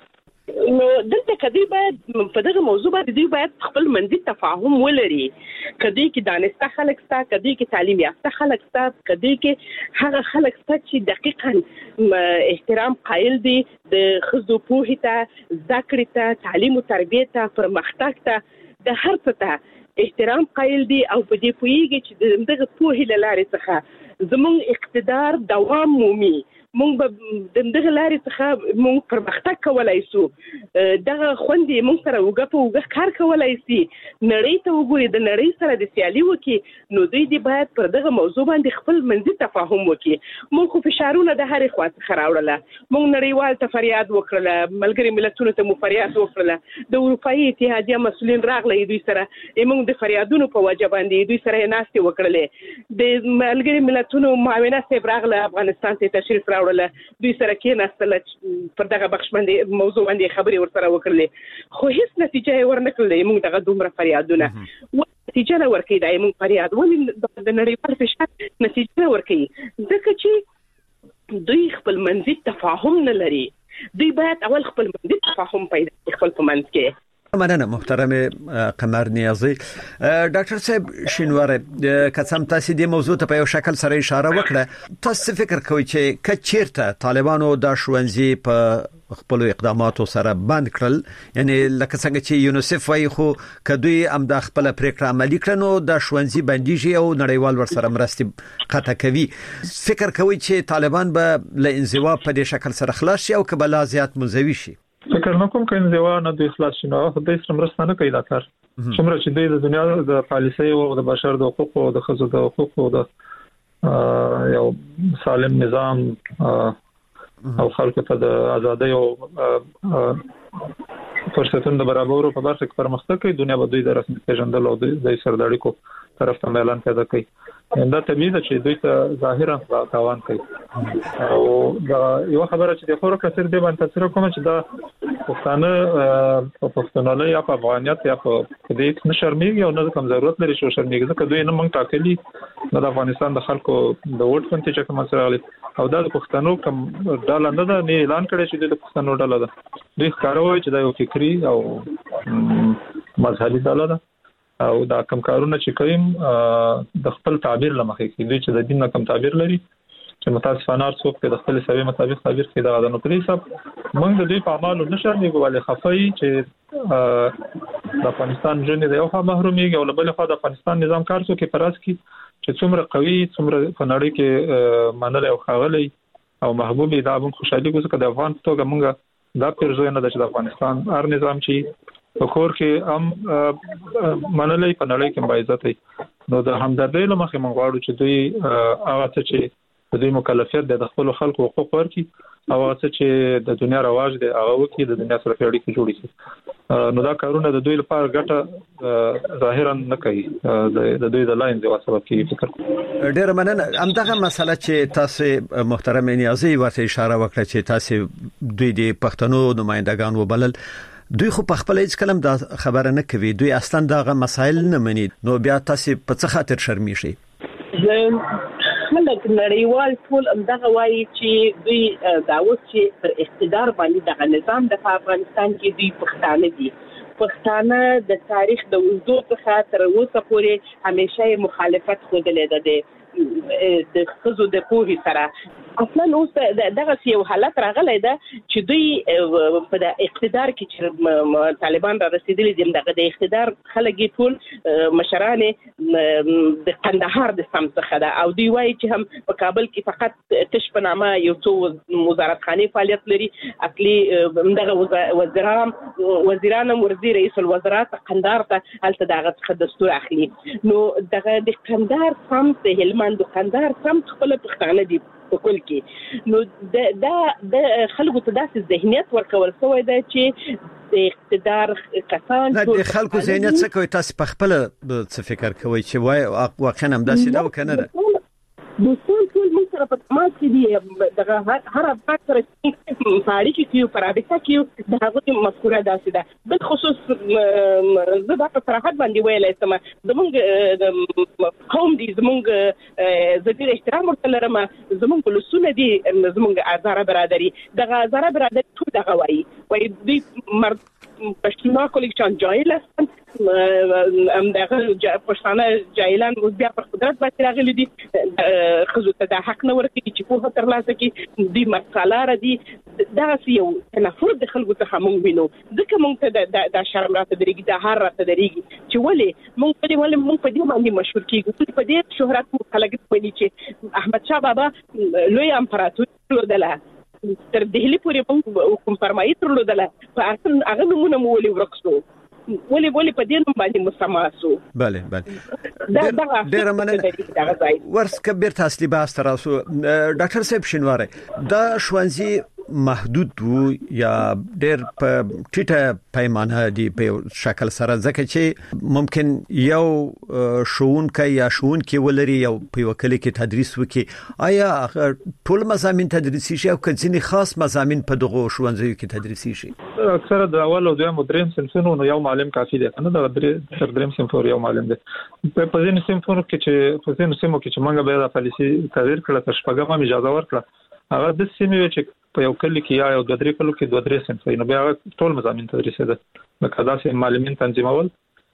نو دلته کدی باید په دغه موضوع باندې دی باید خپل منځي تفاهم ولري. کدی کې دانسته خلک ستا، کدی کې تعلیم یافته خلک ستا، کدی کې هغه خلک ستا چې دقیقاً احترام قائل دي د خزو پوهې ته، ذکر ته، تعلیم او تربیت ته، پرمختګ ته، د هر څه ته احترام قائل دي او په دې پوهیږي چې دغه پوهې لارې څخه زموږ اقتدار دوام مومي. مونږ به دغه لارې څخه مونږ پرمختګ کولای شو. دغه خوندې مونږ سره وګه کار کولای شي. نړۍ ته وګوري، د نړۍ سره د سیالي وکړي، نو دوی دې باید پر دغه موضوع باندې خپل منځي تفاهم وکړي. مونږ خو فشارونه د هرې خوا څخه راوړله، مونږ نړیوال ته فریاد وکړله، ملګري ملتونو ته مو فریاد وکړله، د اروپایي اتحادیه مسؤلین راغلي دوی سره، مونږ د فریادونو په وجه باندې دوی سره ناستې وکړلې. د ملګري ملتونو معاونه صاحب راغله افغانستان ته تشریف راوړله، دوی سره کېناستل، پر دغه بخش باندې موضوع باندې خبرې ورسره وکړلې، خو هیڅ نتیجه یې ورنکړلې. موږ دغه دومره فریادونه نتیجه نه ورکوي. دا موږ فریاد ولې د نړیوال فشار نتیجه ورکوي؟ ځکه چې دوی خپل منځي تفاهم نه لري. دوی باید اول خپل منځي تفاهم پیدا کړي خپل په منځ کې. مننه محترم قمر نیازی. ډاکټر صاحب شینواره، قسم تاسو د موضوع ته په یو شکل سره اشاره وکړه. تاسو فکر کوئ چې کچیرته طالبانو د ښوونځي په خپل اقداماتو سره بند کړل، یعنی لکه څنګه چې یونیسف وايي، خو کدوې هم د خپل پریکړه عملی کړنو د ښوونځي بندیږي او نړیوال ورسره مرستې قطع کوي، فکر کوئ چې طالبان به له انزوا په دې شکل سره خلاص شي او که به لا زیات منزوي شي؟ فکر نه کوم چې انزوا نه دوی خلاص شي. نو خدای سره مرسته نه کوي دا کار. څومره چې دوی د دنیا د پالیسۍ او د بشر د حقوقو او د ښځو د حقوقو د یو سالم نظام او خلکو ته د ازادۍ او فرصتونو د برابرولو په برخه کې پرمختګ کوي، دنیا به دوی د رسمي پیژندل او د سرداړي کو طرف ته اعلان پیدا کوي. دا طبيعي ده چې دوی ته ظاهرا تاوان کوي. او دا یو خبره چې د خورو کثیر دی باندې تاثیر کوم چې دا پښتانه په پښتونولۍ یا په افغانیت یا په دې نه شرمېږي او نه کوم ضرورت لري چې شرمېږي، ځکه دوی نه مونږ ټاکلي د افغانستان د خلکو د ووټ پنځه چې کوم سره غلي او دا د پښتنو کوم ډاله نه ده، نه اعلان کړي چې د پښتنو ډاله ده. دوی ښکاروي چې دا یو فکری او مذهبي ډاله ده او دا کم کارونه چې کوي د خپل تعبیر لمخې کې دوی چې د دین کم تعبیر لري چې متاسفانه څوک د خپل سوي مطابق تعبیر کوي. دا د نو پرې سب موږ د دې په اعمالو نشرنیږو، ولې خفای چې د افغانستان جنې د یو خوا محروميږي او بل خوا د افغانستان نظام کار څوک پراس کی چې څومره قوي، څومره په نړۍ کې منل او خاغلی او محبوب دا هم خوشالي کوي. د افغان په توګه موږ دا پرځو نه د افغانستان هر نظام چې په کور کې هم منلې په نړۍ کې باعزت وي. نو د همدردۍ له مخې موږ غواړو چې دوی هغه څه چې د دوی مکلفیت د خپل خلکو حقوق ورکړي او هغه څه چې د دنیا رواج دی هغه وکړي، د دنیا سره اړیکې جوړې کړي. نو دا کارونه د دوی لپاره ګټه ظاهرا نه کوي، د دوی د لاین د وسبب کې فکر کوم. ډېر مننه. همدغه مسله چې تاسو محترم نیازی ورته اشاره وکړه چې تاسو دوی د پښتنو نمائندگان وبلل، دوی خو په خپل هیڅ کلم دا خبره نه کوي، دوی اصلا داغه مسائل نه مني، نو بیا تاسو په څه خاطر شرمې شي؟ خلک نړیوال ټول همدغه وایي چې دوی دا اوس چې پر اقتدار باندې دغه نظام د افغانستان کې دوی پښتانه دي. پښتانه د تاریخ د وجود څخه تر اوسه پورې همیشه مخالفت خوده ده د خزو د پوهې سره. اصلا اوس دغه یو حالت راغلی ده چې دوی په د اقتدار کې چې طالبان را رسیدلي دي، دغه د اقتدار خلک ټول مشران د قندهار د سم څخه ده او دوی وایي چې هم په کابل کې فقط تش په نامه یو څو وزارتخانه فعالیت لري، اصلي دغه وزیران وزیر رئیس الوزراء قندهار ته هلته دغه څخه دستور اخلي. نو دغه د قندهار سم ته هلمند قندهار سم خپل پښتانه دي په کل کې. نو د خلکو ته داسې ذهنیت ورکول شوی دی چې د اقتدار کسان د خلکو ذهنیت څه کوي؟ تاسو په خپل څه فکر کوئ چې وای واقعا هم داسې دا وکنه ده؟ دوستان ټول موږ سره په تماس کې دي دغه هر افغان سره چې فعالیت کوي په رابطه کې د هغه مذکوره داسې ده بل خصوص زه دا په صراحت باندې ویلای سم زمونږ قوم دي زمونږ زدي احترام ورته لرم زمونږ ولسونه دي زمونږ ازاره برادری دغه ازاره برادری ټول دغه وایي دوی مرد پښتون کولیکشن جاهل هستن دغه پښتانه جاهلان اوس بیا په قدرت باندې راغلي دي خزو ته د حق نه ورکړي چې په هتر لاسه کې دی مرسالار دي دا یو تنفر د خلکو څخه مونږ وینو ځکه مونږ ته د شرم راته درېږي د هر راته درېږي چې مونږ په دې باندې مشهور کیږو په دې شهرت مو خلک وایي چې احمد شاه بابا لوی امپراتور ودله تر دهلی پورې حکم فرمایي درلودله په اصل هغه نمونه مو ولې ورکسو ولې په دې نوم باندې مستماسو بله ډېر مننه ورسکه بیرته اصلي بحث ته راسو ډاکټر صاحب شینواری دا ښوونځي محدود وو یا ډېر په ټیټه پیمانه دی په شکل سره ځکه چې ممکن یو ښوونکی یا ښوونکي ولري یو په وکیل کې تدریس وکړي آیا ټول مضامین تدریسي شي او ځینې خاص مضامین په دغه ښوونځیو کې تدریسي شي اکثره د اول او دویم دریم صنفونو نو یو معلم کافي دی کنه د دریم صنف یو معلم دی په ځینې صنفونو کې چې په ځینې سیمو کې چې موږ به د پالیسي تغیر کړل تر شپږم اجازه ورکړه هغه د سیمې چې په یو کلی کې یا یو درې کلو کې دوه درې صنف نو بیا ټول مضامین تدریس ده لکه داسې معلمین تنظیمول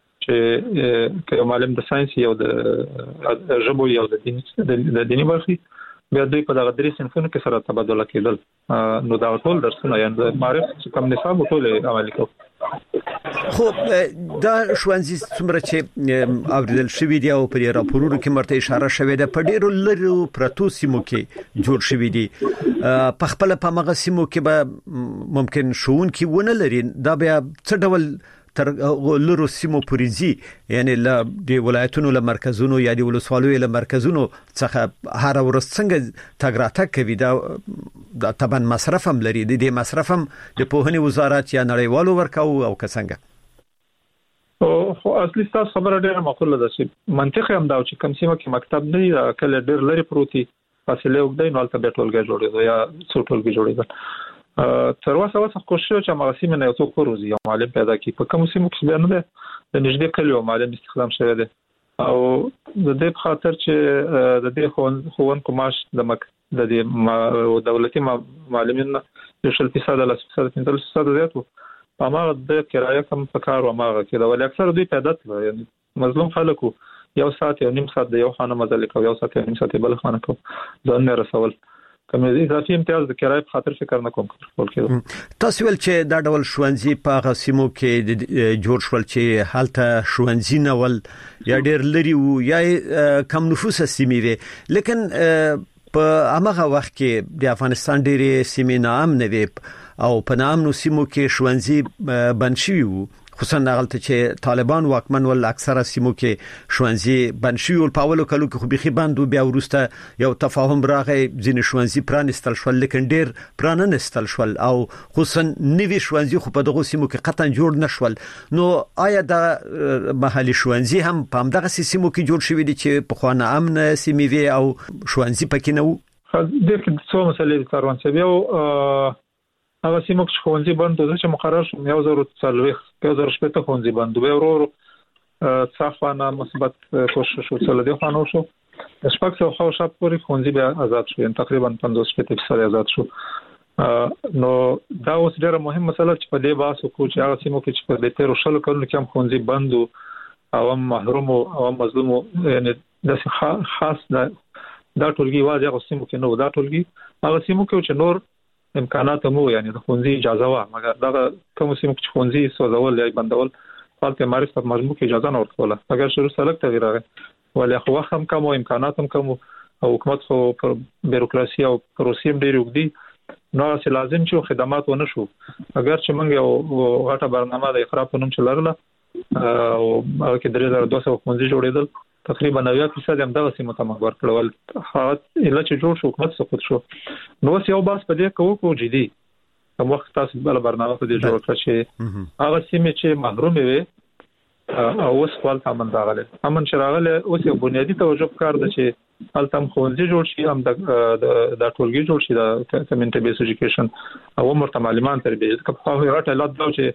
چې یو معلم د ساينس یو د ژبو یو د دیني برخې بیا دوی په دغه درې صنفونو کې سره تبادله کېدل نو دا ټول درسونه یعنی معرف کوم نصاب ټول عملي کوي خو دا ښوونځي څومره چې اوریدل شوی دی او په راپورونو کې مرته اشاره شوې ده په ډیرو لرو پرتو سیمو کې جوړ شوی دی په خپل په مغه سیمو کې به ممکن ښوونکي ونه لري دا بیا څه ډول تر لرو سیمو پوریزي یعنی د ولایتونو له مرکزونو یا د ولسوالیو له مرکزونو څخه هر ورځ څنګه تګراتک کوي دا طبعا مصرف هم لري د دې مصرف هم د پوهنې وزارت یا نړیوالو ورکاو او څنګه او اصلي تاسو خبره ډیره معقوله ده چې منطق هم دا چې کوم سیمه کې مکتب نه کله ډیر لري پروتي فاصله وګدای نو البته ټولګي جوړېږي یا څو ټولګي جوړېږي تر اوسه کوشش چې مغاسمه نه یو څو پروزي یو معلم پیدا کړي په کوم سیمو کې بیان ده د نږدې کلیو معلم استخدام شوی دی او د دې خاطر چې د دې خوونکو معاش د دولتي معلمین 10% له 15% زیاتو اما د کرایه کم پکار و ما کې دا ول اکثر دوی پیدا تل یعنی مظلوم خلکو یو ساعت یو نیم ساعت د یو خانه مزل کو یو ساعت یو نیم ساعت بل خانه کو ځان نه رسول کوم اضافي امتیاز د کرایه په خاطر فکر نه کوم کول کېږي تاسو ول چې دا ډول ښوونځي په غسیمو کې جوړ شول چې حالت ښوونځي نه ول یا ډېر لري وو یا کم نفوس سیمې وي لیکن په هغه وخت کې د افغانستان ډېرې سیمې نام نه وي او په نامنو سیمو کې ښوونځي بند شوي وو خصوصا هغه چې طالبان واکمن ول اکثره سیمو کې ښوونځي بند شوي ول په اولو کلو کې خو بيخي بند بیا ورسته یو تفاهم راغی ځینې ښوونځي پرانستل شول لیکن ډېر پراننستل شول او خصوصا نوي ښوونځي خو په دغه سیمو کې قطعا جوړ نشول نو آیا دا محلي ښوونځي هم په همدغه سیمو کې جوړ شوي دي چې په خوانه امن سیمې وي او ښوونځي پکې نه وو د کې څو مسلې کاروان سبیو هغه سیمو کې ښوونځي بند دي چې مقرر شو 1040 ښوونځي بند دي ورو صافانه مثبت کوشش وسله دي خانو شو شپږ څو خو شپ پوری ښوونځي بیا آزاد شو تقریبا 50% آزاد شو نو دا اوس ډېر مهم مسله چې په دې باسو کو چې هغه سیمو کې چې په دې تیر شل کلونو کې هم ښوونځي بند او محروم او مظلوم یعنی د خاص دا ټولګي واځي هغه سیمو کې نو دا ټولګي هغه سیمو کې چې نور امکانات مو یعنی د ښوونځي اجازه وا مګر دا کوم سیمه چې ښوونځي سوځول یا بندول فالته معرفت په مجموع کې اجازه نه ورکوله اگر شروع سلک تغییر راغی ولې خو هم کوم امکانات هم کوم او حکومت خو پر بیروکراسي او پروسیم ډېر وګدي نو چې لازم چې خدمات ونه شو اگر چې موږ یو غټه برنامه د اقرا په نوم چلرله او کې 3200 ښوونځي جوړېدل تقریبا 90% هم دغه سیمه ته مګور کړول حالت اله چې جوړ شو حکومت سقوط شو نو یو باس په دې کوو جدي کوم وخت تاسو بل برنامه په دې جوړ کړئ چې هغه سیمه چې محروم وي او اوس خپل امن راغله امن شراغله اوس یو بنیادی توجه کار ده چې التم خوځي جوړ شي هم د ټولګي جوړ شي د کمیونټي بیس ایجوکیشن او مرته معلمان تربیه په هغه راټه لاد دا چې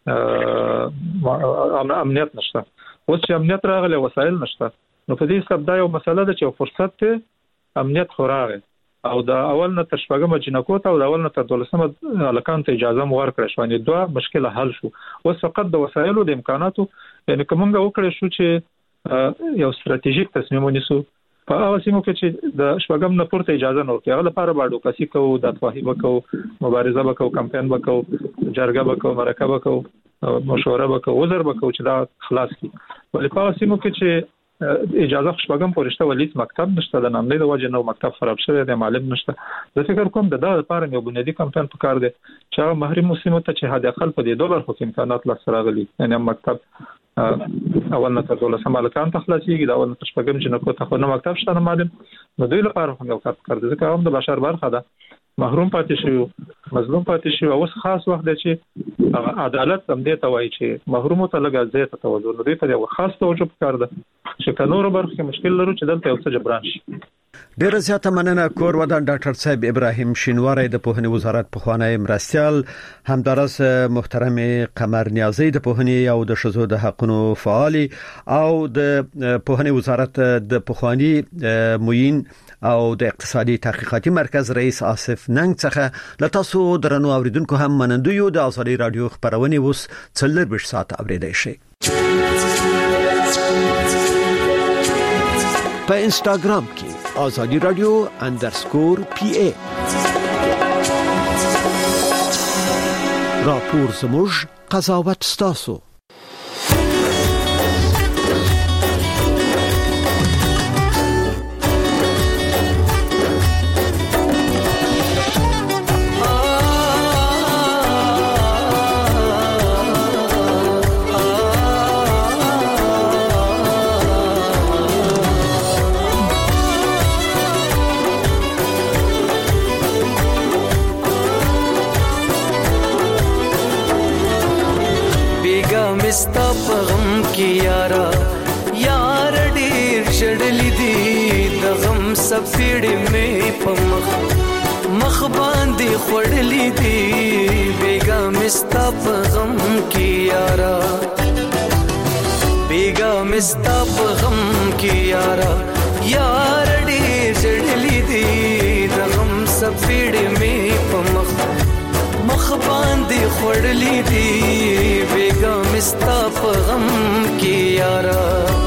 امنیت نشته اوس چې امنیت راغلی وسایل نشته نو په دې سبب دا یو مسله ده چې فرصت ته امنیت خوراغه او دا اول نه تر شپږم جنکو ته او دا اول نه تر 12 الکان ته اجازه مو ورکړه شو ان دوه مشکله حل شو اوس فقط د وسایلو د امکاناتو یعنی کومه وکړه شو چې یو ستراتیژیک تصمیم ونیسو په هغه سیمو کې چې د شپږم نه پورته اجازه نه ورکړي هغه لپاره باندې کسي کو د توهی وکاو مبارزه وکاو کمپاین وکاو جرګه وکاو مرکه وکاو مشوره وکاو وزر وکاو چې دا خلاص کی ولې په هغه سیمو کې چې اجازه شپږم پورشته ولیت مکتب نشته د نامې د وجه نو مکتب خراب شوی دی معلم نشته زه فکر کوم د دا لپاره یو بنیادی کمپاین پکار دی چې هغه محروم مسلمانو ته چې هدا خپل په دې ډول خو امکانات لا سره غلي یعنی مکتب اول نه تر 12 مالکان ته خلاصيږي دا اول نه تر شپږم جنکو ته خو نه مکتب شته نه معلم نو دوی لپاره هم یو کار کوي ځکه هم د بشر برخه ده محروم پاتې شي مظلوم پاتې شي او خاص وخت دی چې عدالت هم دې ته وایي چې محروم ته لګا زیات توجه نو دوی ته یو خاص توجه پکار ده چې کانور برخه مشکل لرو چې دلته یو څه جبران شي ډیر زیاته مننه کور ودان ډاکټر صاحب ابراهیم شینواری د پوهنې وزارت پخوانی مرستيال همدارس محترم قمر نیازی د پوهنې او د شذو د حقوقو فعال او د پوهنې وزارت د پخوانی معین او د اقتصادي تحقیقاتي مرکز رئیس آصف ننګ څخه لتاسو درنو اوریدونکو هم منندو یو د ازادي رادیو خبرونه وس 24 ساعت اوریدای شي په انستګرام کې آزادی رادیو _PA راپور زموږ قضاوت ستاسو ستا په غم کې یارا یار ډېر شړلې دي د غم سفیړې مې په مخ باندې خړلې دي بیګا مستا په غم کې یارا بیګا مستا په غم کې یارا یار ډېر شړلې دي د غم سفیړې مې په مخ باندې خړلې دي بیګا مستا په غم کې یارا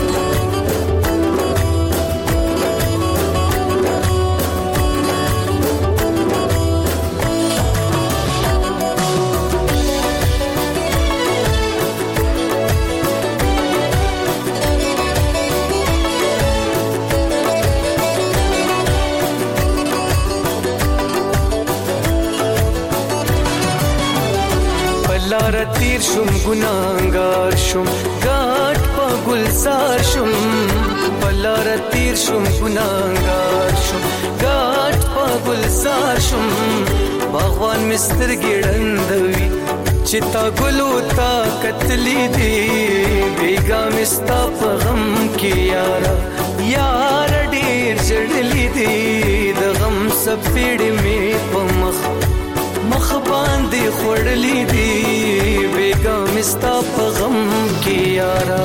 لار تیر شم ګناګار شم ګاټ په ګلزار شم بلار تیر شم ګناګار شم ګاټ په ګلزار شم باغوان مستر ګړندوي چتا ګلو تا کتلی دی بیګا مستا په غم کې یارا یار ډیر جړلی دی د غم سپېړې مې په مخ باندې خړلې دي بیګا مستا په غم کې یارا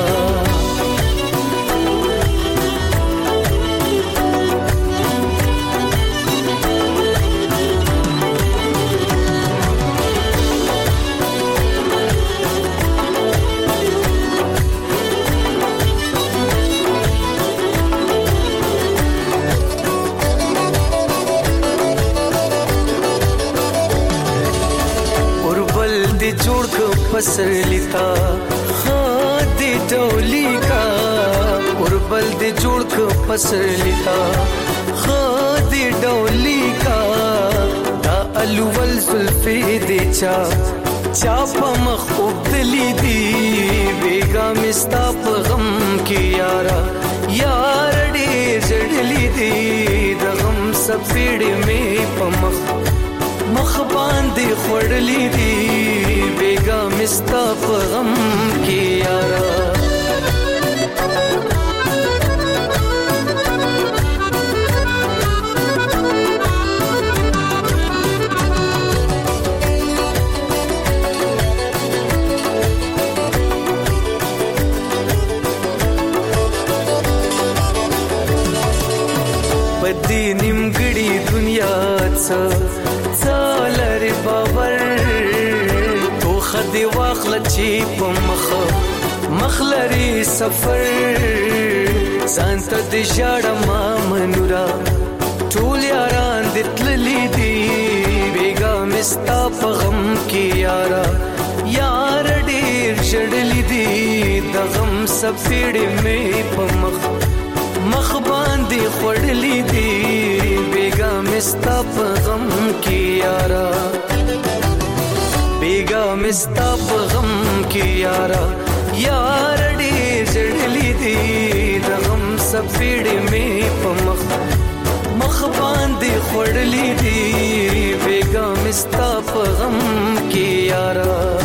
جوړ کو پسر لیتا خادي ډولي کا اوربل دې جوړ کو پسر لیتا خادي ډولي کا دا الول زلفي دې چا په مخوب دلی دی بیګا مستا په غم کې یارا یار ډېر جړلی دی د غم سپېړې مې په مخ باندې خړلې دي بیګا مستا په غم کې یارا دی نیمګړي دنیا څلر باور تو خدي واخل چی په مخ لري سفر سانت د شړما منورا ټول یاران د تللی دی بیگا مستا په غم کې یارا یار ډیر شړلی دی د غم سپېړې مې په مخ باندې خړلی دی بیگا مستا په غم کې یارا بیگا مستا په غم کې یارا یار ډیر شړلی دی د غم سپېړې مې په مخ باندې خړلی دی بیگا مستا په غم کې یارا